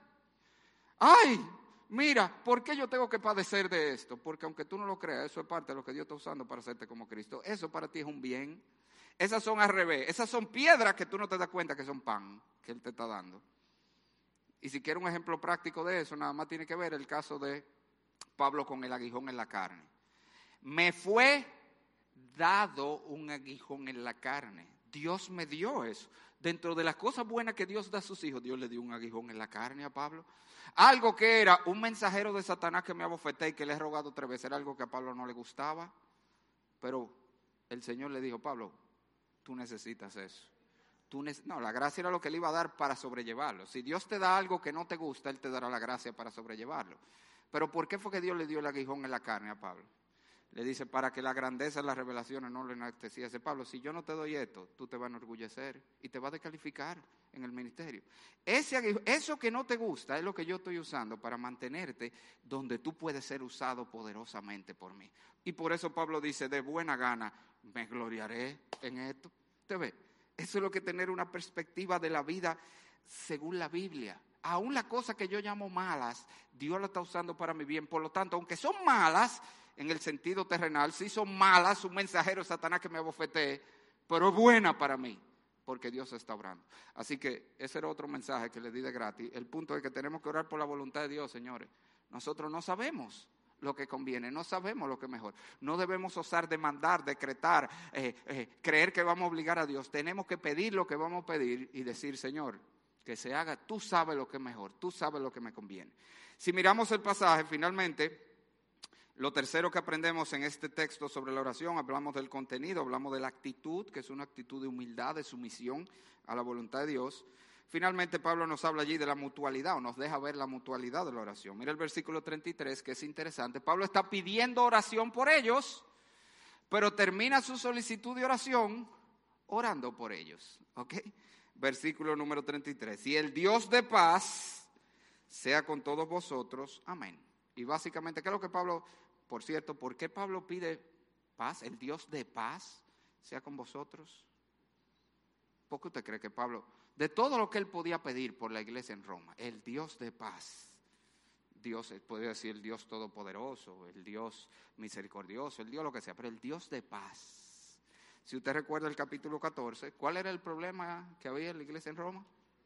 Speaker 1: ¡Ay! Mira, ¿por qué yo tengo que padecer de esto? Porque aunque tú no lo creas, eso es parte de lo que Dios está usando para hacerte como Cristo. Eso para ti es un bien. Esas son al revés. Esas son piedras que tú no te das cuenta que son pan que Él te está dando. Y si quieres un ejemplo práctico de eso, nada más tiene que ver el caso de Pablo con el aguijón en la carne. Me fue dado un aguijón en la carne. Dios me dio eso. Dentro de las cosas buenas que Dios da a sus hijos, Dios le dio un aguijón en la carne a Pablo. Algo que era un mensajero de Satanás que me abofeté y que le he rogado 3 veces. Era algo que a Pablo no le gustaba. Pero el Señor le dijo, Pablo, tú necesitas eso. No, la gracia era lo que le iba a dar para sobrellevarlo. Si Dios te da algo que no te gusta, Él te dará la gracia para sobrellevarlo. Pero ¿por qué fue que Dios le dio el aguijón en la carne a Pablo? Le dice, para que la grandeza de las revelaciones no le enalteciese. Pablo, si yo no te doy esto, tú te vas a enorgullecer y te vas a descalificar en el ministerio. Eso que no te gusta es lo que yo estoy usando para mantenerte donde tú puedes ser usado poderosamente por mí. Y por eso Pablo dice, de buena gana, me gloriaré en esto. ¿Te ve? Eso es lo que tener una perspectiva de la vida según la Biblia. Aún las cosas que yo llamo malas, Dios las está usando para mi bien. Por lo tanto, aunque son malas, en el sentido terrenal, sí son malas, un mensajero de Satanás que me abofetee, pero es buena para mí, porque Dios está obrando. Así que ese era otro mensaje que le di de gratis. El punto es que tenemos que orar por la voluntad de Dios, señores. Nosotros no sabemos lo que conviene, no sabemos lo que es mejor. No debemos osar demandar, decretar, creer que vamos a obligar a Dios. Tenemos que pedir lo que vamos a pedir y decir, Señor, que se haga, tú sabes lo que es mejor, tú sabes lo que me conviene. Si miramos el pasaje, finalmente, lo tercero que aprendemos en este texto sobre la oración, hablamos del contenido, hablamos de la actitud, que es una actitud de humildad, de sumisión a la voluntad de Dios. Finalmente, Pablo nos habla allí de la mutualidad, o nos deja ver la mutualidad de la oración. Mira el versículo 33, que es interesante. Pablo está pidiendo oración por ellos, pero termina su solicitud de oración orando por ellos. ¿Ok? Versículo número 33. Y el Dios de paz sea con todos vosotros. Amén. Y básicamente, ¿qué es lo que Pablo, por cierto, por qué Pablo pide paz? El Dios de paz sea con vosotros. ¿Por qué usted cree que Pablo, de todo lo que él podía pedir por la iglesia en Roma, el Dios de paz, Dios, podría decir el Dios todopoderoso, el Dios misericordioso, el Dios lo que sea, pero el Dios de paz? Si usted recuerda el capítulo 14, ¿cuál era el problema que había en la iglesia en Roma?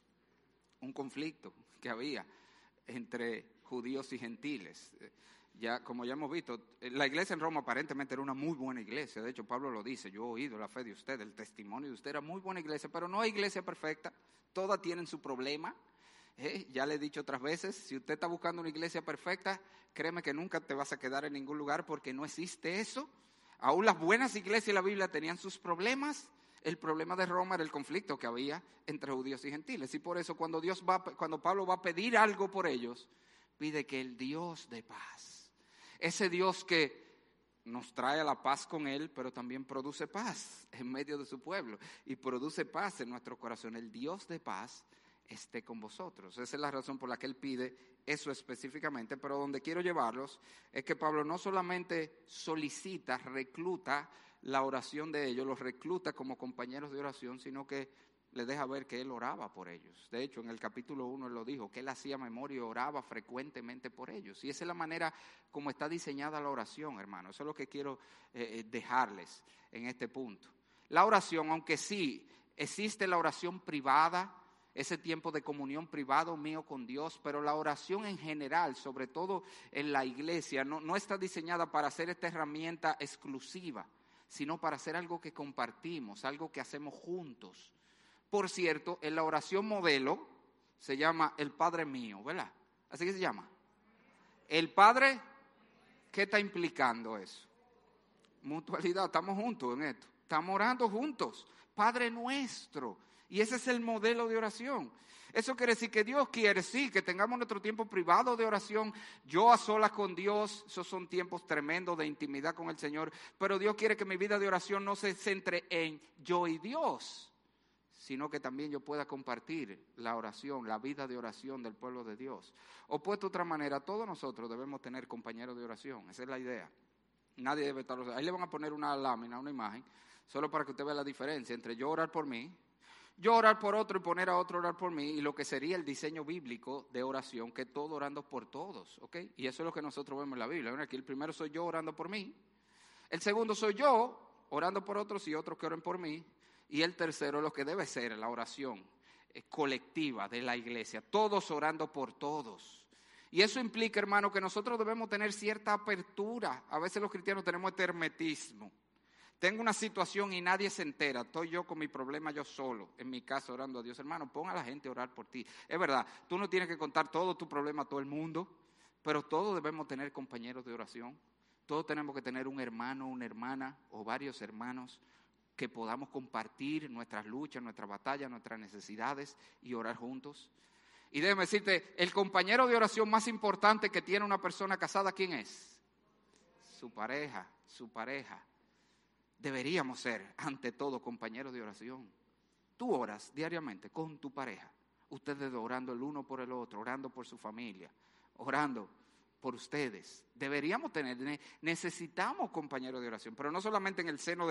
Speaker 1: Un conflicto que había entre judíos y gentiles. Como ya hemos visto, la iglesia en Roma aparentemente era una muy buena iglesia. De hecho, Pablo lo dice, yo he oído la fe de usted, el testimonio de usted era muy buena iglesia, pero no hay iglesia perfecta, todas tienen su problema. Ya le he dicho otras veces, si usted está buscando una iglesia perfecta, créeme que nunca te vas a quedar en ningún lugar porque no existe eso. Aún las buenas iglesias de la Biblia tenían sus problemas. El problema de Roma era el conflicto que había entre judíos y gentiles. Y por eso cuando Pablo va a pedir algo por ellos, pide que el Dios de paz, ese Dios que nos trae a la paz con Él, pero también produce paz en medio de su pueblo y produce paz en nuestro corazón. El Dios de paz esté con vosotros. Esa es la razón por la que Él pide eso específicamente, pero donde quiero llevarlos es que Pablo no solamente solicita, recluta la oración de ellos, los recluta como compañeros de oración, sino que les deja ver que Él oraba por ellos. De hecho, en el capítulo 1 Él lo dijo, que Él hacía memoria y oraba frecuentemente por ellos. Y esa es la manera como está diseñada la oración, hermano. Eso es lo que quiero dejarles en este punto. La oración, aunque sí existe la oración privada, ese tiempo de comunión privado mío con Dios, pero la oración en general, sobre todo en la iglesia, no está diseñada para ser esta herramienta exclusiva, sino para hacer algo que compartimos, algo que hacemos juntos. Por cierto, en la oración modelo se llama el Padre Mío, ¿verdad? Así que se llama. El Padre, ¿qué está implicando eso? Mutualidad, estamos juntos en esto, estamos orando juntos, Padre nuestro. Y ese es el modelo de oración. Eso quiere decir que Dios quiere, sí, que tengamos nuestro tiempo privado de oración, yo a solas con Dios, esos son tiempos tremendos de intimidad con el Señor, pero Dios quiere que mi vida de oración no se centre en yo y Dios, sino que también yo pueda compartir la oración, la vida de oración del pueblo de Dios. O puesto de otra manera, todos nosotros debemos tener compañeros de oración, esa es la idea. Nadie debe estar, ahí le van a poner una lámina, una imagen, solo para que usted vea la diferencia entre yo orar por mí, yo orar por otro y poner a otro orar por mí, y lo que sería el diseño bíblico de oración, que todo orando por todos, ¿ok? Y eso es lo que nosotros vemos en la Biblia. Aquí el primero soy yo orando por mí, el segundo soy yo orando por otros y otros que oren por mí, y el tercero lo que debe ser la oración colectiva de la iglesia, todos orando por todos. Y eso implica, hermano, que nosotros debemos tener cierta apertura. A veces los cristianos tenemos este hermetismo. Tengo una situación y nadie se entera, estoy yo con mi problema yo solo, en mi casa orando a Dios. Hermano, pon a la gente a orar por ti. Es verdad, tú no tienes que contar todo tu problema a todo el mundo, pero todos debemos tener compañeros de oración. Todos tenemos que tener un hermano, una hermana o varios hermanos que podamos compartir nuestras luchas, nuestras batallas, nuestras necesidades y orar juntos. Y déjame decirte, el compañero de oración más importante que tiene una persona casada, ¿quién es? Su pareja, su pareja. Deberíamos ser, ante todo, compañeros de oración. Tú oras diariamente con tu pareja. Ustedes orando el uno por el otro, orando por su familia, orando por ustedes. Deberíamos tener, necesitamos compañeros de oración, pero no solamente en el seno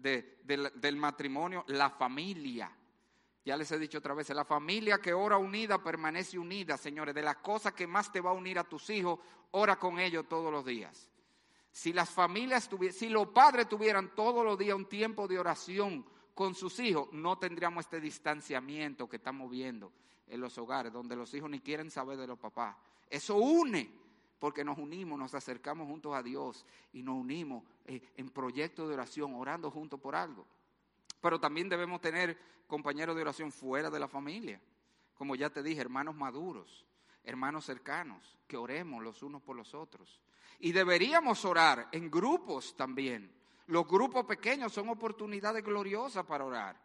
Speaker 1: del matrimonio, la familia. Ya les he dicho otra vez, la familia que ora unida permanece unida, señores. De las cosas que más te va a unir a tus hijos, ora con ellos todos los días. Si las familias si los padres tuvieran todos los días un tiempo de oración con sus hijos, no tendríamos este distanciamiento que estamos viendo en los hogares, donde los hijos ni quieren saber de los papás. Eso une, porque nos unimos, nos acercamos juntos a Dios y nos unimos en proyectos de oración, orando juntos por algo. Pero también debemos tener compañeros de oración fuera de la familia. Como ya te dije, hermanos maduros, hermanos cercanos, que oremos los unos por los otros. Y deberíamos orar en grupos también. Los grupos pequeños son oportunidades gloriosas para orar.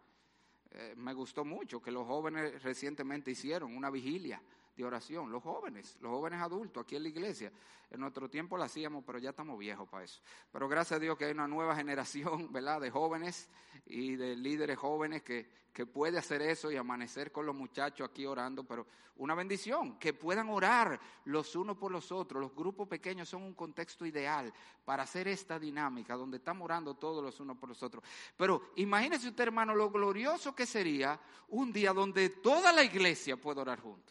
Speaker 1: Me gustó mucho que los jóvenes recientemente hicieron una vigilia de oración. Los jóvenes adultos aquí en la iglesia. En nuestro tiempo la hacíamos, pero ya estamos viejos para eso. Pero gracias a Dios que hay una nueva generación, ¿verdad?, de jóvenes y de líderes jóvenes que puede hacer eso y amanecer con los muchachos aquí orando. Pero una bendición, que puedan orar los unos por los otros. Los grupos pequeños son un contexto ideal para hacer esta dinámica donde estamos orando todos los unos por los otros. Pero imagínese usted, hermano, lo glorioso que sería un día donde toda la iglesia pueda orar juntos.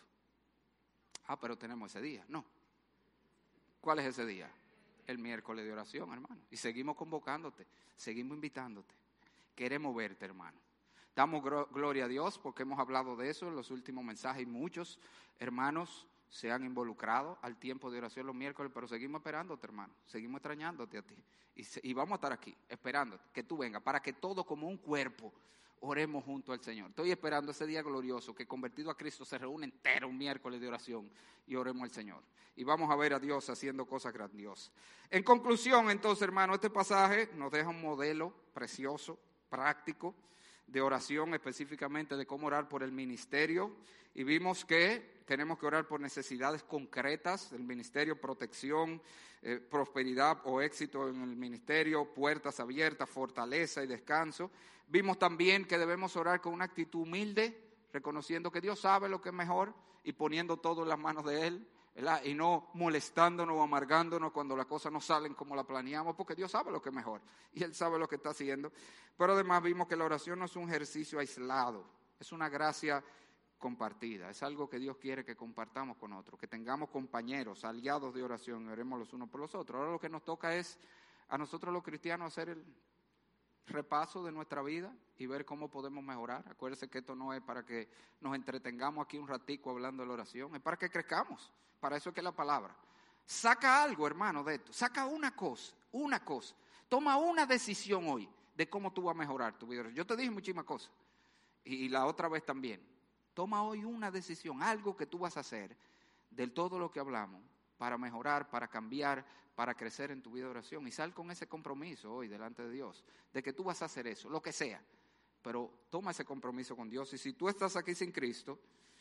Speaker 1: Pero tenemos ese día. No. ¿Cuál es ese día? El miércoles de oración, hermano. Y seguimos convocándote, seguimos invitándote. Queremos verte, hermano. Damos gloria a Dios porque hemos hablado de eso en los últimos mensajes y muchos hermanos se han involucrado al tiempo de oración los miércoles, pero seguimos esperándote, hermano. Seguimos extrañándote a ti. Y vamos a estar aquí esperándote, que tú vengas, para que todos como un cuerpo oremos junto al Señor. Estoy esperando ese día glorioso que convertido a Cristo se reúne entero un miércoles de oración y oremos al Señor. Y vamos a ver a Dios haciendo cosas grandiosas. En conclusión, entonces, hermano, este pasaje nos deja un modelo precioso, práctico, de oración, específicamente de cómo orar por el ministerio. Y vimos que tenemos que orar por necesidades concretas del ministerio, protección, prosperidad o éxito en el ministerio, puertas abiertas, fortaleza y descanso. Vimos también que debemos orar con una actitud humilde, reconociendo que Dios sabe lo que es mejor y poniendo todo en las manos de Él, ¿verdad? Y no molestándonos o amargándonos cuando las cosas no salen como la planeamos, porque Dios sabe lo que es mejor y Él sabe lo que está haciendo. Pero además vimos que la oración no es un ejercicio aislado, es una gracia compartida, es algo que Dios quiere que compartamos con otros, que tengamos compañeros, aliados de oración y oremos los unos por los otros. Ahora lo que nos toca es a nosotros los cristianos hacer el repaso de nuestra vida y ver cómo podemos mejorar. Acuérdense que esto no es para que nos entretengamos aquí un ratico hablando de la oración, es para que crezcamos, para eso es que es la palabra. Saca algo, hermano, de esto, saca una cosa, toma una decisión hoy de cómo tú vas a mejorar tu vida. Yo te dije muchísimas cosas y la otra vez también. Toma hoy una decisión, algo que tú vas a hacer de todo lo que hablamos para mejorar, para cambiar, para crecer en tu vida de oración. Y sal con ese compromiso hoy delante de Dios, de que tú vas a hacer eso, lo que sea. Pero toma ese compromiso con Dios. Y si tú estás aquí sin Cristo,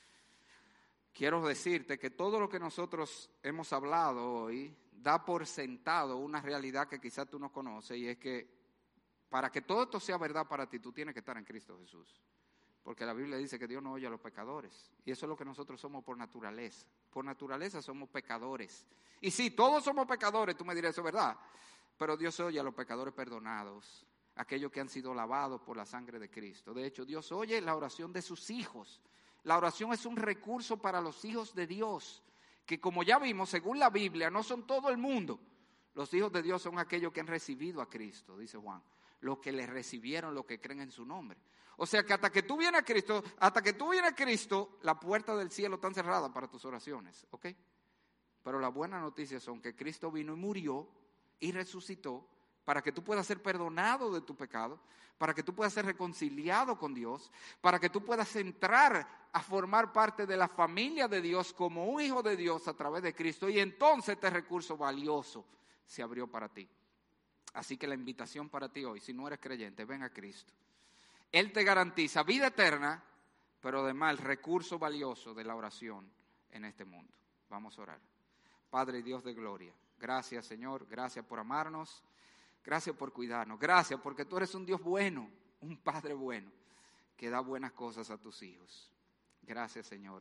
Speaker 1: quiero decirte que todo lo que nosotros hemos hablado hoy da por sentado una realidad que quizás tú no conoces, y es que para que todo esto sea verdad para ti, tú tienes que estar en Cristo Jesús. Porque la Biblia dice que Dios no oye a los pecadores. Y eso es lo que nosotros somos por naturaleza. Por naturaleza somos pecadores. Y sí, todos somos pecadores, tú me dirás, eso es verdad. Pero Dios oye a los pecadores perdonados, aquellos que han sido lavados por la sangre de Cristo. De hecho, Dios oye la oración de sus hijos. La oración es un recurso para los hijos de Dios, que como ya vimos, según la Biblia, no son todo el mundo. Los hijos de Dios son aquellos que han recibido a Cristo, dice Juan. Los que le recibieron, los que creen en su nombre. O sea que hasta que tú vienes a Cristo, la puerta del cielo está cerrada para tus oraciones, ¿ok? Pero las buenas noticias son que Cristo vino y murió y resucitó para que tú puedas ser perdonado de tu pecado, para que tú puedas ser reconciliado con Dios, para que tú puedas entrar a formar parte de la familia de Dios como un hijo de Dios a través de Cristo, y entonces este recurso valioso se abrió para ti. Así que la invitación para ti hoy, si no eres creyente, ven a Cristo. Él te garantiza vida eterna, pero además el recurso valioso de la oración en este mundo. Vamos a orar. Padre y Dios de gloria, gracias Señor, gracias por amarnos, gracias por cuidarnos, gracias porque tú eres un Dios bueno, un Padre bueno, que da buenas cosas a tus hijos. Gracias Señor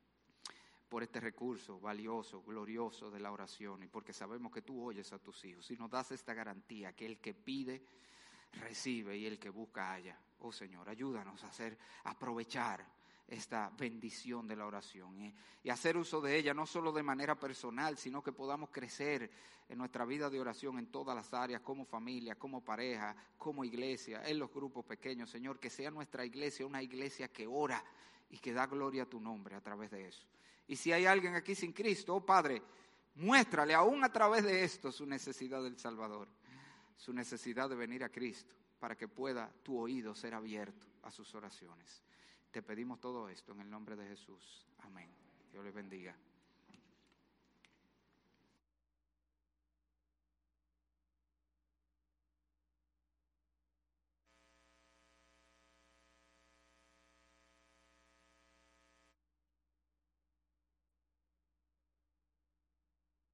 Speaker 1: por este recurso valioso, glorioso de la oración, y porque sabemos que tú oyes a tus hijos y nos das esta garantía que el que pide, recibe, y el que busca halla. Oh Señor, ayúdanos a aprovechar esta bendición de la oración y hacer uso de ella no solo de manera personal, sino que podamos crecer en nuestra vida de oración en todas las áreas, como familia, como pareja, como iglesia, en los grupos pequeños. Señor, que sea nuestra iglesia una iglesia que ora y que da gloria a tu nombre a través de eso. Y si hay alguien aquí sin Cristo, oh Padre, muéstrale aún a través de esto su necesidad del Salvador, su necesidad de venir a Cristo, para que pueda tu oído ser abierto a sus oraciones. Te pedimos todo esto en el nombre de Jesús. Amén. Dios les bendiga.